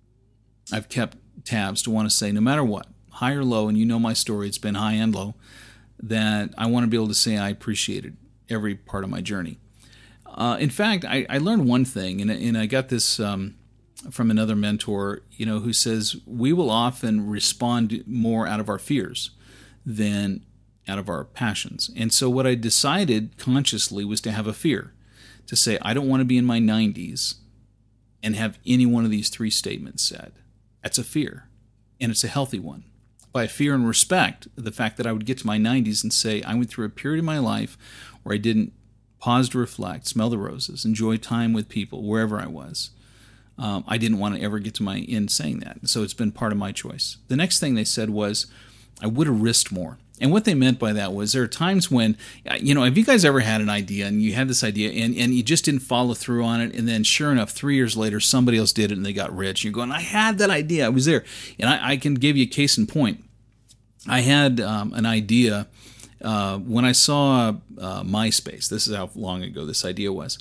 I've kept tabs to want to say, no matter what, high or low, and you know my story, it's been high and low, that I want to be able to say I appreciated every part of my journey. Uh, in fact, I, I learned one thing, and, and I got this um, from another mentor, you know, who says we will often respond more out of our fears than out of our passions. And so what I decided consciously was to have a fear, to say, I don't want to be in my nineties and have any one of these three statements said. That's a fear, and it's a healthy one. By fear and respect, the fact that I would get to my nineties and say, I went through a period of my life where I didn't pause to reflect, smell the roses, enjoy time with people, wherever I was. Um, I didn't want to ever get to my end saying that. So it's been part of my choice. The next thing they said was, I would have risked more. And what they meant by that was there are times when, you know, have you guys ever had an idea and you had this idea and, and you just didn't follow through on it, and then sure enough, three years later, somebody else did it and they got rich. You're going, I had that idea. I was there. And I, I can give you a case in point. I had um, an idea uh, when I saw uh, MySpace. This is how long ago this idea was.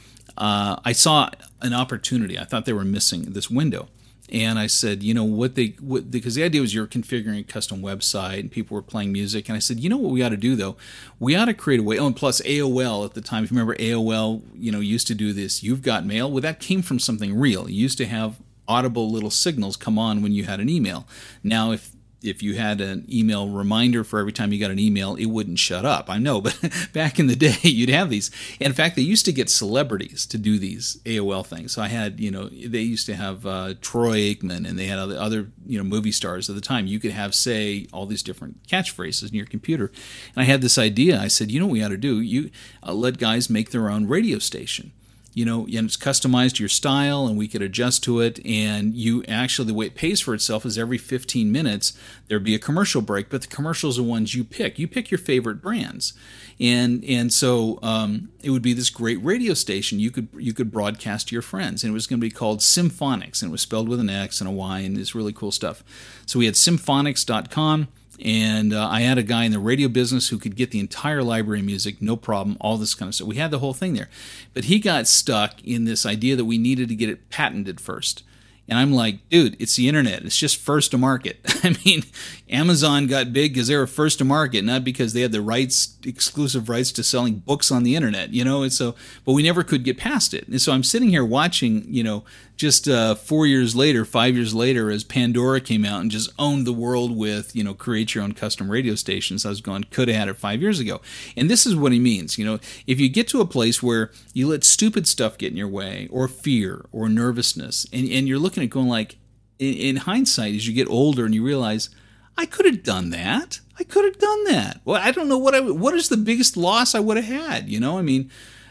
Uh, I saw an opportunity. I thought they were missing this window. And I said, you know, what they, what, because the idea was you're configuring a custom website and people were playing music. And I said, you know what we ought to do, though? We ought to create a way. Oh, and plus A O L at the time, if you remember, A O L, you know, used to do this, you've got mail. Well, that came from something real. You used to have audible little signals come on when you had an email. Now, if if you had an email reminder for every time you got an email, it wouldn't shut up. I know, but back in the day, you'd have these. In fact, they used to get celebrities to do these A O L things. So I had, you know, they used to have uh, Troy Aikman, and they had other, other, you know, movie stars at the time. You could have, say, all these different catchphrases in your computer. And I had this idea. I said, you know what we ought to do? You uh, let guys make their own radio station. You know, and it's customized to your style, and we could adjust to it. And you actually, the way it pays for itself is every fifteen minutes there'd be a commercial break, but the commercials are ones you pick. You pick your favorite brands, and and so um, it would be this great radio station you could you could broadcast to your friends, and it was going to be called Symphonics, and it was spelled with an X and a Y, and it's really cool stuff. So we had symphonics dot com. And uh, I had a guy in the radio business who could get the entire library of music, no problem, all this kind of stuff. We had the whole thing there. But he got stuck in this idea that we needed to get it patented first. And I'm like, dude, it's the internet. It's just first to market. I mean, Amazon got big because they were first to market, not because they had the rights, exclusive rights to selling books on the internet, you know. And so, but we never could get past it. And so I'm sitting here watching, you know, just uh, four years later, five years later, as Pandora came out and just owned the world with, you know, create your own custom radio stations. I was going, could have had it five years ago. And this is what he means. You know, if you get to a place where you let stupid stuff get in your way, or fear, or nervousness, and, and you're looking at going like, in, in hindsight, as you get older and you realize, I could have done that. I could have done that. Well, I don't know what I, what is the biggest loss I would have had. You know, I mean,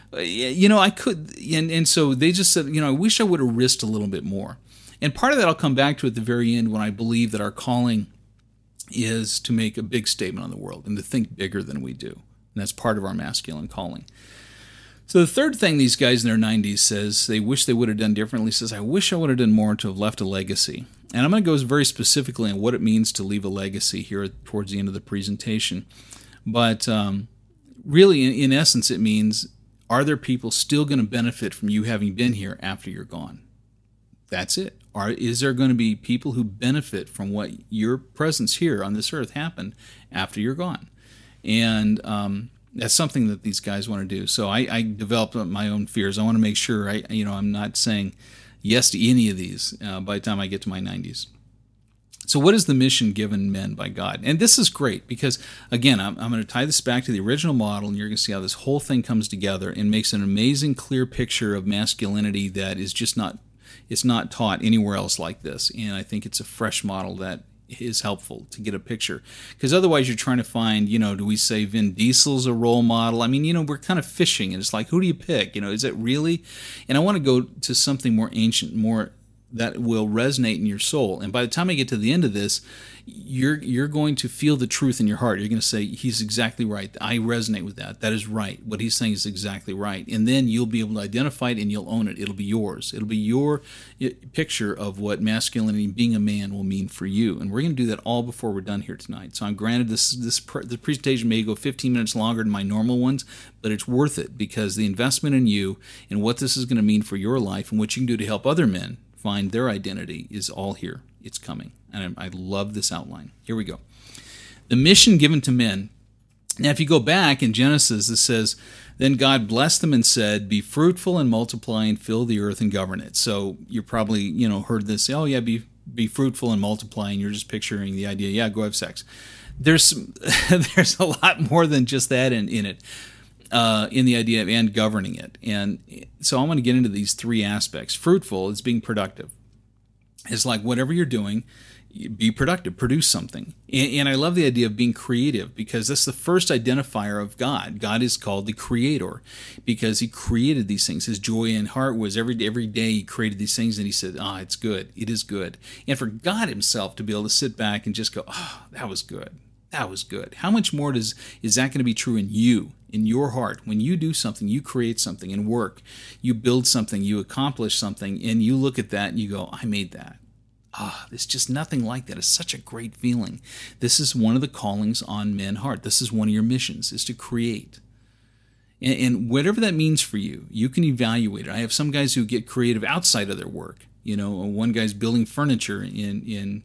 you know, I could, and, and so they just said, you know, I wish I would have risked a little bit more. And part of that I'll come back to at the very end, when I believe that our calling is to make a big statement on the world and to think bigger than we do. And that's part of our masculine calling. So the third thing these guys in their nineties says they wish they would have done differently, says, I wish I would have done more to have left a legacy. And I'm going to go very specifically on what it means to leave a legacy here towards the end of the presentation. But um, really, in, in essence, it means, are there people still going to benefit from you having been here after you're gone? That's it. Or is there going to be people who benefit from what your presence here on this earth happened after you're gone? And um, that's something that these guys want to do. So I, I developed my own fears. I want to make sure I, you know, I'm not saying yes to any of these uh, by the time I get to my nineties. So what is the mission given men by God? And this is great because, again, I'm, I'm going to tie this back to the original model, and you're going to see how this whole thing comes together and makes an amazing, clear picture of masculinity that is just not, it's not taught anywhere else like this. And I think it's a fresh model that is helpful to get a picture. Because otherwise you're trying to find, you know, do we say Vin Diesel's a role model? I mean, you know, we're kind of fishing, and it's like, who do you pick? You know, is it really? And I want to go to something more ancient, more that will resonate in your soul. And by the time I get to the end of this, you're you're going to feel the truth in your heart. You're going to say, he's exactly right. I resonate with that. That is right. What he's saying is exactly right. And then you'll be able to identify it and you'll own it. It'll be yours. It'll be your picture of what masculinity, being a man, will mean for you. And we're going to do that all before we're done here tonight. So I'm granted this this the presentation may go fifteen minutes longer than my normal ones, but it's worth it because the investment in you and what this is going to mean for your life and what you can do to help other men find their identity is all here. It's coming. And I love this outline. Here we go. The mission given to men. Now, if you go back in Genesis, it says, then God blessed them and said, be fruitful and multiply and fill the earth and govern it. So you're probably, you know, heard this, oh yeah, be be fruitful and multiply, and you're just picturing the idea, yeah, go have sex. there's there's a lot more than just that in, in it, uh, in the idea of and governing it. And so I'm going to get into these three aspects. Fruitful is being productive. It's like whatever you're doing, be productive, produce something. And, and I love the idea of being creative, because that's the first identifier of God. God is called the Creator because He created these things. His joy in heart was every every day He created these things, and He said, ah, it's good. It is good. And for God Himself to be able to sit back and just go, oh, that was good. That was good. How much more does is that going to be true in you, in your heart? When you do something, you create something in work, you build something, you accomplish something, and you look at that and you go, I made that. Ah, there's just nothing like that. It's such a great feeling. This is one of the callings on men's heart. This is one of your missions, is to create. And, and whatever that means for you, you can evaluate it. I have some guys who get creative outside of their work. You know, one guy's building furniture in in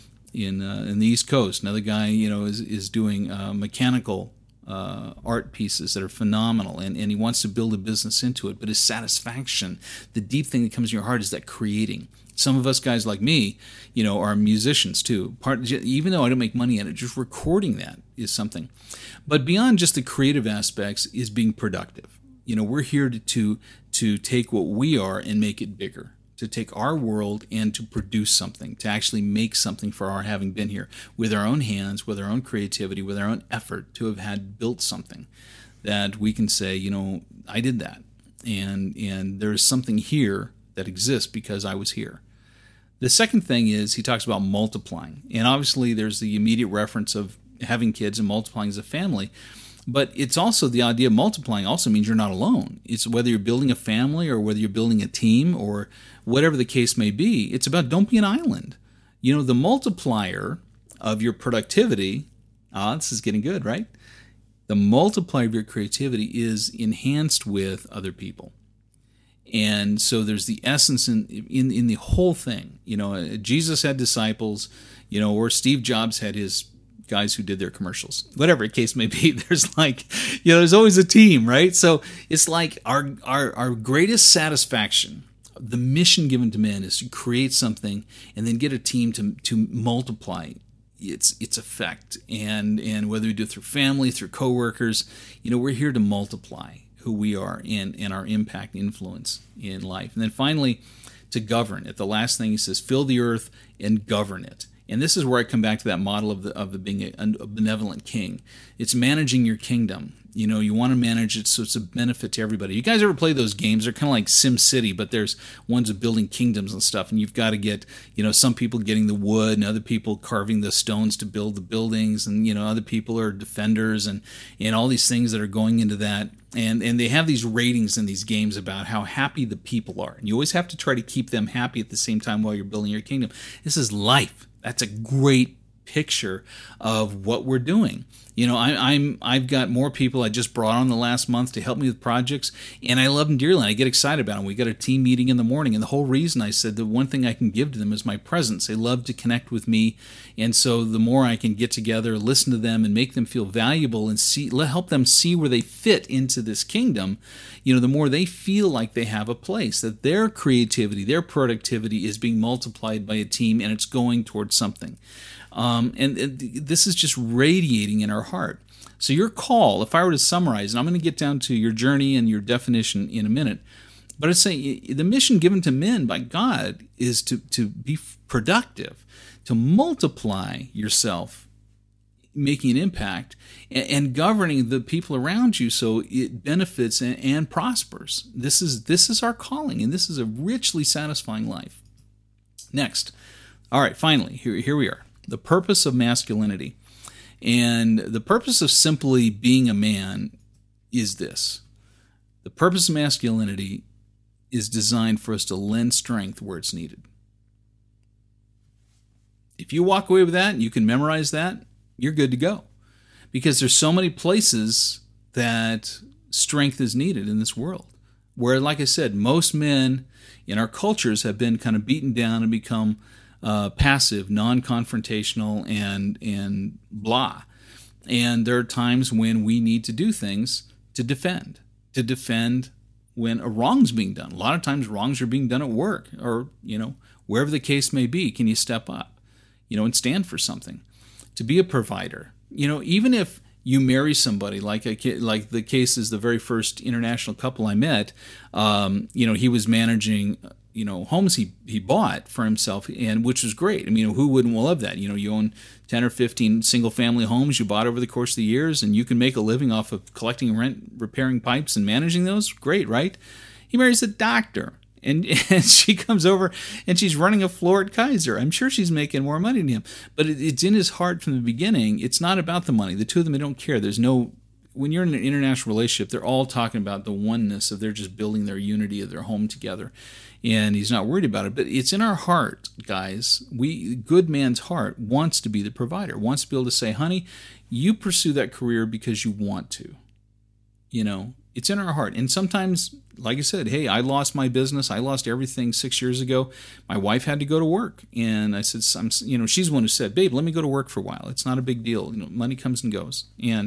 in uh, in the East Coast. Another guy, you know, is is doing uh, mechanical uh, art pieces that are phenomenal, and, and he wants to build a business into it. But his satisfaction, the deep thing that comes in your heart, is that creating. Some of us guys like me, you know, are musicians too. Part, even though I don't make money at it, just recording that is something. But beyond just the creative aspects is being productive. You know, we're here to, to to take what we are and make it bigger, to take our world and to produce something, to actually make something for our having been here with our own hands, with our own creativity, with our own effort, to have had built something that we can say, you know, I did that. And and there's something here that exists because I was here. The second thing is he talks about multiplying. And obviously there's the immediate reference of having kids and multiplying as a family. But it's also the idea of multiplying also means you're not alone. It's whether you're building a family or whether you're building a team or whatever the case may be. It's about don't be an island. You know, the multiplier of your productivity, ah, this is getting good, right? The multiplier of your creativity is enhanced with other people. And so there's the essence in, in in the whole thing. You know, Jesus had disciples, you know, or Steve Jobs had his guys who did their commercials. Whatever the case may be, there's like, you know, there's always a team, right? So it's like our our our greatest satisfaction, the mission given to men, is to create something and then get a team to to multiply its its effect. And and whether we do it through family, through coworkers, you know, we're here to multiply who we are and, and our impact, influence in life. And then finally, to govern it. The last thing he says, fill the earth and govern it. And this is where I come back to that model of the of the being a, a benevolent king. It's managing your kingdom. You know, you want to manage it so it's a benefit to everybody. You guys ever play those games? They're kind of like Sim City, but there's ones of building kingdoms and stuff, and you've got to get, you know, some people getting the wood and other people carving the stones to build the buildings, and, you know, other people are defenders and, and all these things that are going into that. And and they have these ratings in these games about how happy the people are. And you always have to try to keep them happy at the same time while you're building your kingdom. This is life. That's a great picture of what we're doing. You know, I, I'm I've got more people I just brought on the last month to help me with projects, and I love them dearly. I get excited about them. We got a team meeting in the morning, and the whole reason I said the one thing I can give to them is my presence. They love to connect with me, and so the more I can get together, listen to them, and make them feel valuable, and see help them see where they fit into this kingdom, you know, the more they feel like they have a place, that their creativity, their productivity is being multiplied by a team, and it's going towards something. Um, and, and this is just radiating in our heart. So your call, if I were to summarize, and I'm going to get down to your journey and your definition in a minute, but I'd say the mission given to men by God is to, to be productive, to multiply yourself, making an impact, and, and governing the people around you so it benefits and, and prospers. This is this is our calling, and this is a richly satisfying life. Next. All right, finally, here, here we are. The purpose of masculinity. And the purpose of simply being a man is this. The purpose of masculinity is designed for us to lend strength where it's needed. If you walk away with that and you can memorize that, you're good to go. Because there's so many places that strength is needed in this world. Where, like I said, most men in our cultures have been kind of beaten down and become Uh, passive, non-confrontational, and and blah. And there are times when we need to do things to defend, to defend when a wrong's being done. A lot of times wrongs are being done at work or, you know, wherever the case may be. Can you step up, you know, and stand for something? To be a provider. you know, even if you marry somebody, like a, like the case is the very first international couple I met, um, you know, he was managing, you know, homes he, he bought for himself, and which was great. I mean, who wouldn't love that? You know, you own ten or fifteen single-family homes you bought over the course of the years, and you can make a living off of collecting rent, repairing pipes, and managing those. Great, right? He marries a doctor. And, and she comes over and she's running a floor at Kaiser. I'm sure she's making more money than him. But it, it's in his heart from the beginning. It's not about the money. The two of them, they don't care. There's no, when you're in an international relationship, they're all talking about the oneness of they're just building their unity of their home together. And he's not worried about it. But it's in our heart, guys. We, good man's heart wants to be the provider, wants to be able to say, honey, you pursue that career because you want to. You know, it's in our heart. And sometimes, like I said, hey, I lost my business. I lost everything six years ago. My wife had to go to work. And I said, I'm, you know, she's the one who said, babe, let me go to work for a while. It's not a big deal. You know, money comes and goes. And,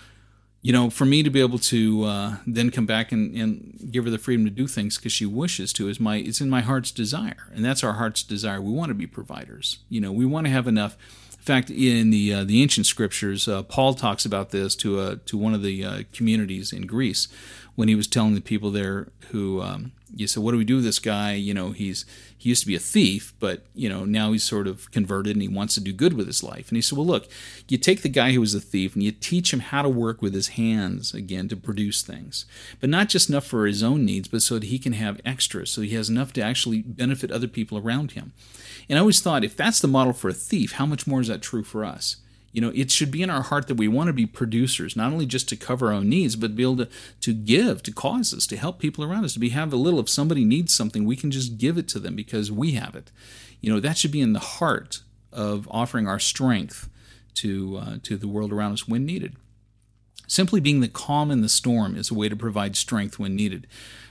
you know, for me to be able to uh, then come back and, and give her the freedom to do things because she wishes to is my, it's in my heart's desire. And that's our heart's desire. We want to be providers. You know, we want to have enough. In fact, in the uh, the ancient scriptures, uh, Paul talks about this to uh, to one of the uh, communities in Greece when he was telling the people there who um, you said, "What do we do with this guy? You know, he's he used to be a thief, but you know now he's sort of converted and he wants to do good with his life." And he said, "Well, look, you take the guy who was a thief and you teach him how to work with his hands again to produce things, but not just enough for his own needs, but so that he can have extras, so he has enough to actually benefit other people around him." And I always thought, if that's the model for a thief, how much more is that true for us? You know, it should be in our heart that we want to be producers, not only just to cover our own needs, but be able to, to give to causes, to help people around us, to be have a little. If somebody needs something, we can just give it to them because we have it. You know, that should be in the heart of offering our strength to uh, to the world around us when needed. Simply being the calm in the storm is a way to provide strength when needed.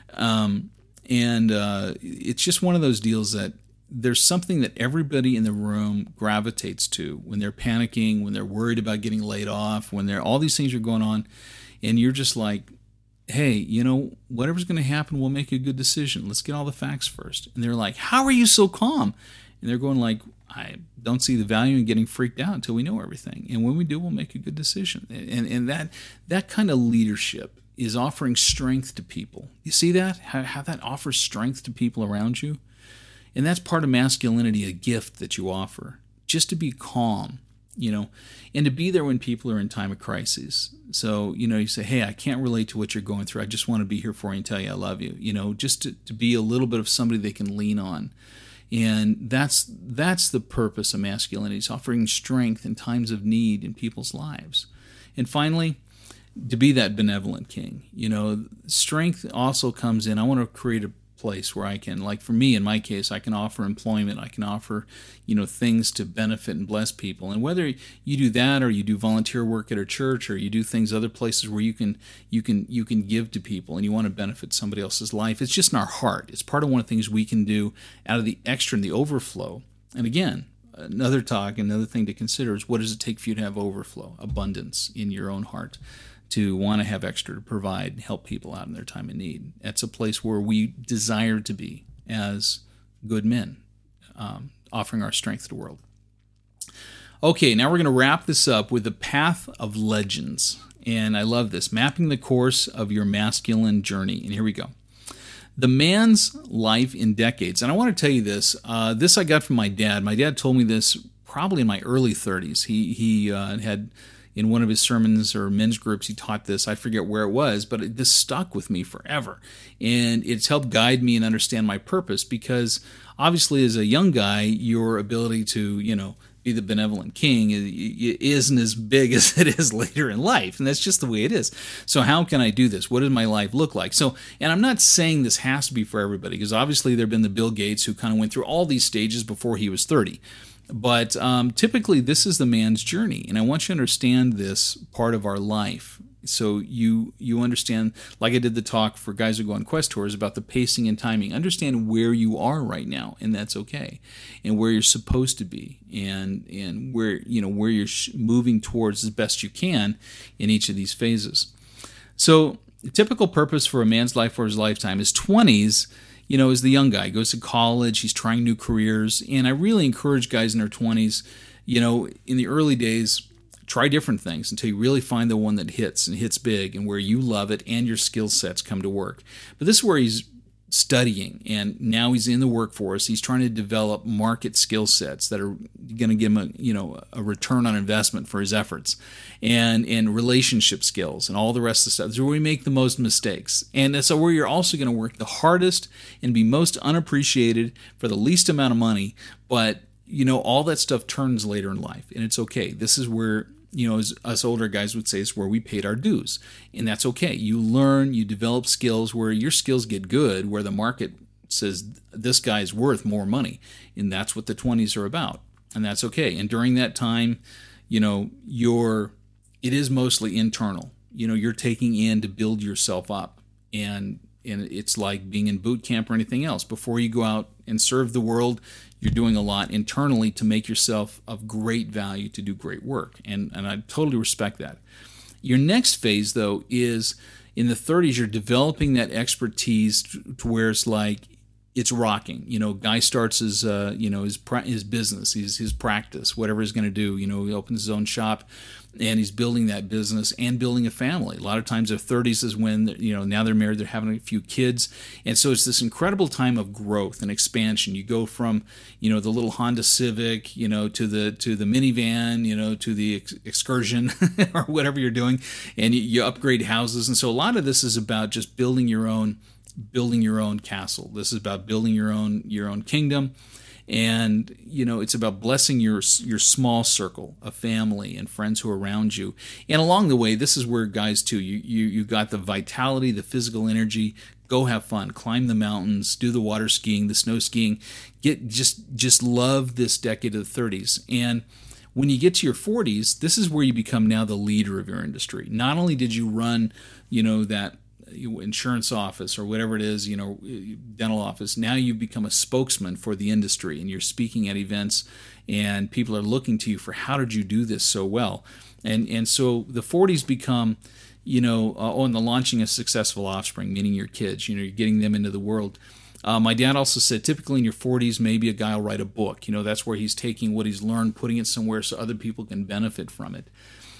Um, and uh, it's just one of those deals that there's something that everybody in the room gravitates to when they're panicking, when they're worried about getting laid off, when they're all these things are going on, and you're just like, hey, you know, whatever's going to happen, we'll make a good decision. Let's get all the facts first. And they're like, how are you so calm? And they're going like, I don't see the value in getting freaked out until we know everything. And when we do, we'll make a good decision. And and that that kind of leadership is offering strength to people. You see that? How, how that offers strength to people around you? And that's part of masculinity, a gift that you offer, just to be calm, you know, and to be there when people are in time of crisis. So, you know, you say, hey, I can't relate to what you're going through. I just want to be here for you and tell you I love you, you know, just to, to be a little bit of somebody they can lean on. And that's that's the purpose of masculinity, is offering strength in times of need in people's lives. And finally, to be that benevolent king. You know, strength also comes in, I want to create a place where I can, like for me in my case, I can offer employment, I can offer, you know, things to benefit and bless people. And whether you do that or you do volunteer work at a church or you do things other places where you can you can you can give to people and you want to benefit somebody else's life, it's just in our heart. It's part of one of the things we can do out of the extra and the overflow. And again, another talk, another thing to consider is, what does it take for you to have overflow, abundance in your own heart, to want to have extra to provide and help people out in their time of need. That's a place where we desire to be as good men, um, offering our strength to the world. Okay, now we're going to wrap this up with the path of legends. And I love this, mapping the course of your masculine journey. And here we go. The man's life in decades. And I want to tell you this. Uh, this I got from my dad. My dad told me this probably in my early thirties. He, he uh, had... in one of his sermons or men's groups, he taught this. I forget where it was, but it, this stuck with me forever. And it's helped guide me and understand my purpose, because obviously as a young guy, your ability to, you know, be the benevolent king isn't as big as it is later in life. And that's just the way it is. So how can I do this? What does my life look like? So, and I'm not saying this has to be for everybody, because obviously there have been the Bill Gates who kind of went through all these stages before he was thirty. But um, typically, this is the man's journey, and I want you to understand this part of our life, so you you understand, like I did the talk for guys who go on quest tours about the pacing and timing. Understand where you are right now, and that's okay, and where you're supposed to be, and and where you know where you're moving towards as best you can in each of these phases. So, the typical purpose for a man's life or his lifetime is twenties. You know, as the young guy goes to college, he's trying new careers. And I really encourage guys in their twenties, you know, in the early days, try different things until you really find the one that hits and hits big and where you love it and your skill sets come to work. But this is where he's studying, and now he's in the workforce. He's trying to develop market skill sets that are going to give him a, you know, a return on investment for his efforts, and and relationship skills and all the rest of the stuff. This is where we make the most mistakes, and that's where you're also going to work the hardest and be most unappreciated for the least amount of money. But you know, all that stuff turns later in life, and it's okay. This is where, you know, as us older guys would say, it's where we paid our dues. And that's okay. You learn, you develop skills where your skills get good, where the market says this guy's worth more money. And that's what the twenties are about. And that's okay. And during that time, you know, you're, it is mostly internal. You know, you're taking in to build yourself up. And and it's like being in boot camp or anything else. Before you go out and serve the world, you're doing a lot internally to make yourself of great value, to do great work. And, and I totally respect that. Your next phase, though, is in the thirties, you're developing that expertise to, to where it's like, it's rocking. You know, guy starts his, uh, you know, his his business, his his practice, whatever he's going to do. You know, he opens his own shop, and he's building that business and building a family. A lot of times, their thirties is when, you know, now they're married, they're having a few kids, and so it's this incredible time of growth and expansion. You go from, you know, the little Honda Civic, you know, to the to the minivan, you know, to the ex- excursion or whatever you're doing, and you, you upgrade houses. And so a lot of this is about just building your own. building your own castle. This is about building your own your own kingdom, and you know, it's about blessing your your small circle of family and friends who are around you. And along the way, this is where guys too, you you you got the vitality, the physical energy. Go have fun, climb the mountains, do the water skiing, the snow skiing. Get just just love this decade of the thirties. And when you get to your forties, this is where you become now the leader of your industry. Not only did you run, you know, that insurance office or whatever it is, you know, dental office. Now you become a spokesman for the industry, and you're speaking at events, and people are looking to you for how did you do this so well. And and so the forties become, you know, uh, oh, and the launching a successful offspring, meaning your kids. You know, you're getting them into the world. Uh, my dad also said, typically in your forties, maybe a guy will write a book. You know, that's where he's taking what he's learned, putting it somewhere so other people can benefit from it.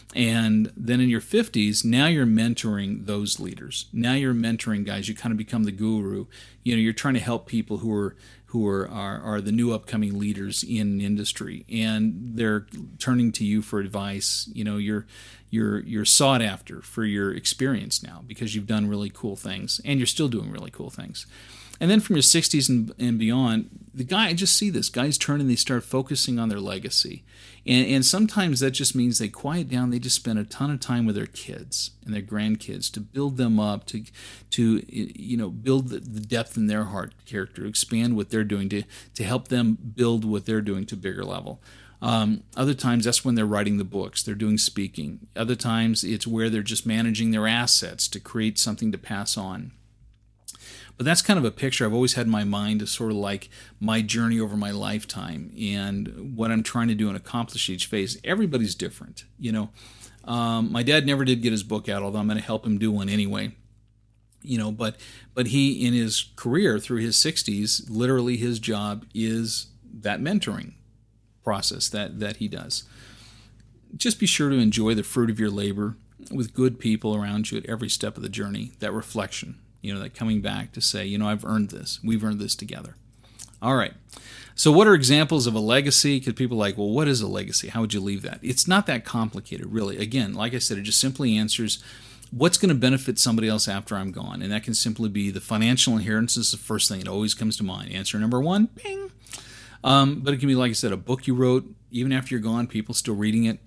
And then in your fifties, now you're mentoring those leaders. Now you're mentoring guys. You kind of become the guru. You know, you're trying to help people who are who are are, are the new upcoming leaders in industry, and they're turning to you for advice. You know, you're you're you're sought after for your experience now because you've done really cool things, and you're still doing really cool things. And then from your sixties and, and beyond, the guy, I just see this, guys turn and they start focusing on their legacy. And, and sometimes that just means they quiet down, they just spend a ton of time with their kids and their grandkids to build them up, to, to you know, build the, the depth in their heart character, expand what they're doing, to, to help them build what they're doing to a bigger level. Um, other times, that's when they're writing the books, they're doing speaking. Other times, it's where they're just managing their assets to create something to pass on. But that's kind of a picture I've always had in my mind of sort of like my journey over my lifetime and what I'm trying to do and accomplish each phase. Everybody's different, you know. Um, my dad never did get his book out, although I'm going to help him do one anyway. You know, but but he, in his career through his sixties, literally his job is that mentoring process that, that he does. Just be sure to enjoy the fruit of your labor with good people around you at every step of the journey, that reflection. You know, that coming back to say, you know, I've earned this. We've earned this together. All right. So what are examples of a legacy? Because people are like, well, what is a legacy? How would you leave that? It's not that complicated, really. Again, like I said, it just simply answers what's going to benefit somebody else after I'm gone. And that can simply be the financial inheritance is the first thing. It always comes to mind. Answer number one, bing. Um, but it can be, like I said, a book you wrote. Even after you're gone, people still reading it.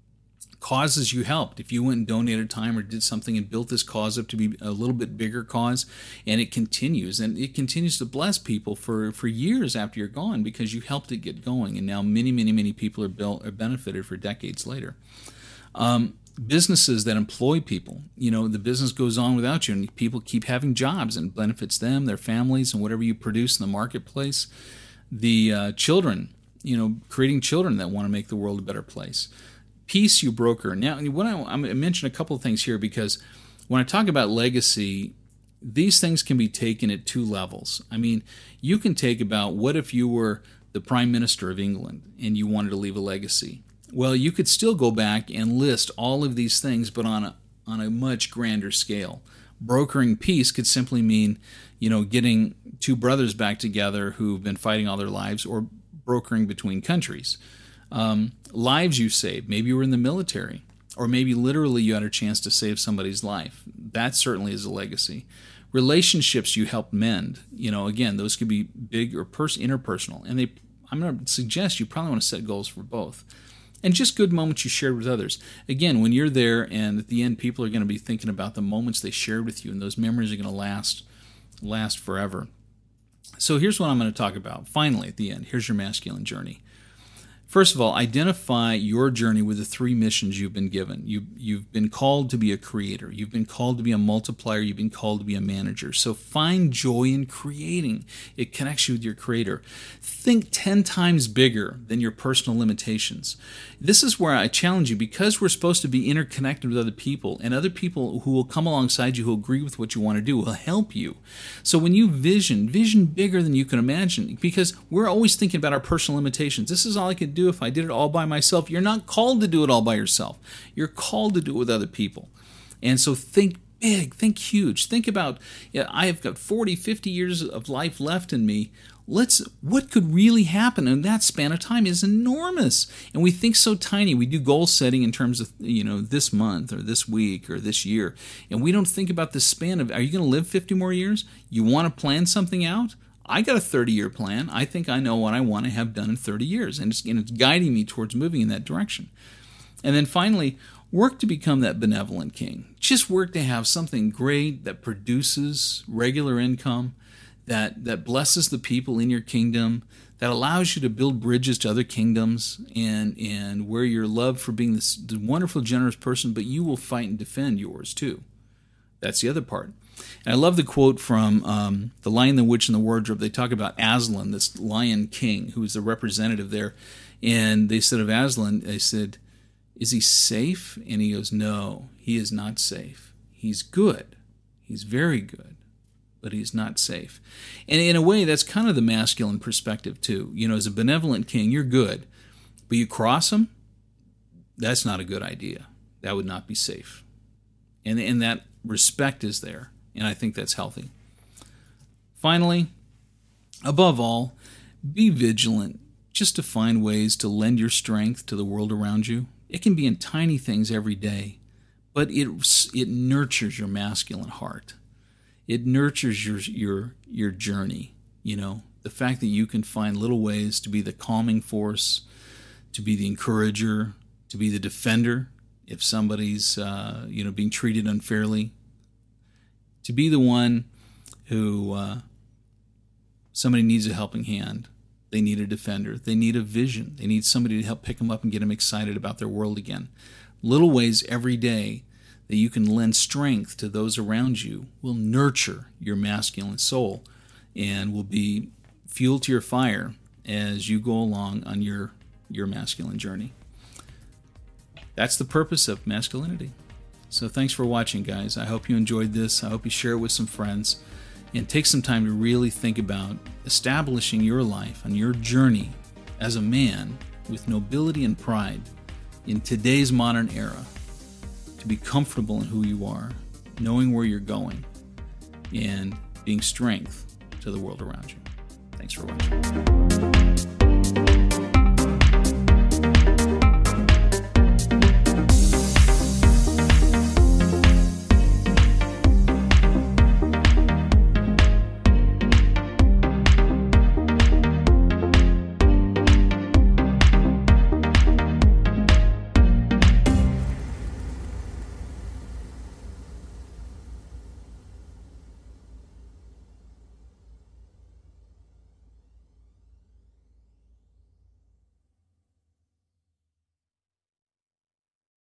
Causes you helped. If you went and donated time or did something and built this cause up to be a little bit bigger cause, and it continues, and it continues to bless people for, for years after you're gone because you helped it get going, and now many, many, many people are, built, are benefited for decades later. Um, businesses that employ people, you know, the business goes on without you, and people keep having jobs and benefits them, their families, and whatever you produce in the marketplace. The uh, children, you know, creating children that want to make the world a better place. Peace you broker. Now, when I, I mention a couple of things here because when I talk about legacy, these things can be taken at two levels. I mean, you can take about what if you were the Prime Minister of England and you wanted to leave a legacy. Well, you could still go back and list all of these things, but on a on a much grander scale. Brokering peace could simply mean, you know, getting two brothers back together who've been fighting all their lives, or brokering between countries. Um, lives you saved. Maybe you were in the military, or maybe literally you had a chance to save somebody's life. That certainly is a legacy. Relationships you helped mend. You know, again, those could be big or pers- interpersonal. And they, I'm going to suggest you probably want to set goals for both. And just good moments you shared with others. Again, when you're there and at the end people are going to be thinking about the moments they shared with you, and those memories are going to last last forever. So here's what I'm going to talk about. Finally, at the end, here's your masculine journey. First of all, identify your journey with the three missions you've been given. You, you've been called to be a creator. You've been called to be a multiplier. You've been called to be a manager. So find joy in creating. It connects you with your creator. Think ten times bigger than your personal limitations. This is where I challenge you, because we're supposed to be interconnected with other people, and other people who will come alongside you, who agree with what you want to do, will help you. So when you vision, vision bigger than you can imagine, because we're always thinking about our personal limitations. This is all I could do if I did it all by myself. You're not called to do it all by yourself. You're called to do it with other people. And so think big, think huge. Think about, yeah, I have got forty, fifty years of life left in me. Let's, what could really happen in that span of time is enormous. And we think so tiny. We do goal setting in terms of, you know, this month or this week or this year. And we don't think about the span of, are you going to live fifty more years? You want to plan something out? I got a thirty-year plan. I think I know what I want to have done in thirty years, and it's, and it's guiding me towards moving in that direction. And then finally, work to become that benevolent king. Just work to have something great that produces regular income, that, that blesses the people in your kingdom, that allows you to build bridges to other kingdoms, and, and where you're loved for being this wonderful, generous person, but you will fight and defend yours too. That's the other part. And I love the quote from um, The Lion, the Witch, and the Wardrobe. They talk about Aslan, this lion king, who is the representative there. And they said of Aslan, they said, is he safe? And he goes, no, he is not safe. He's good. He's very good, but he's not safe. And in a way, that's kind of the masculine perspective too. You know, as a benevolent king, you're good, but you cross him, that's not a good idea. That would not be safe. And, and that respect is there. And I think that's healthy. Finally, above all, be vigilant just to find ways to lend your strength to the world around you. It can be in tiny things every day, but it it nurtures your masculine heart. It nurtures your your your journey. You know, the fact that you can find little ways to be the calming force, to be the encourager, to be the defender if somebody's uh, you know being treated unfairly. To be the one who uh, somebody needs a helping hand. They need a defender. They need a vision. They need somebody to help pick them up and get them excited about their world again. Little ways every day that you can lend strength to those around you will nurture your masculine soul and will be fuel to your fire as you go along on your, your masculine journey. That's the purpose of masculinity. So thanks for watching, guys. I hope you enjoyed this. I hope you share it with some friends and take some time to really think about establishing your life and your journey as a man with nobility and pride in today's modern era, to be comfortable in who you are, knowing where you're going, and being strength to the world around you. Thanks for watching.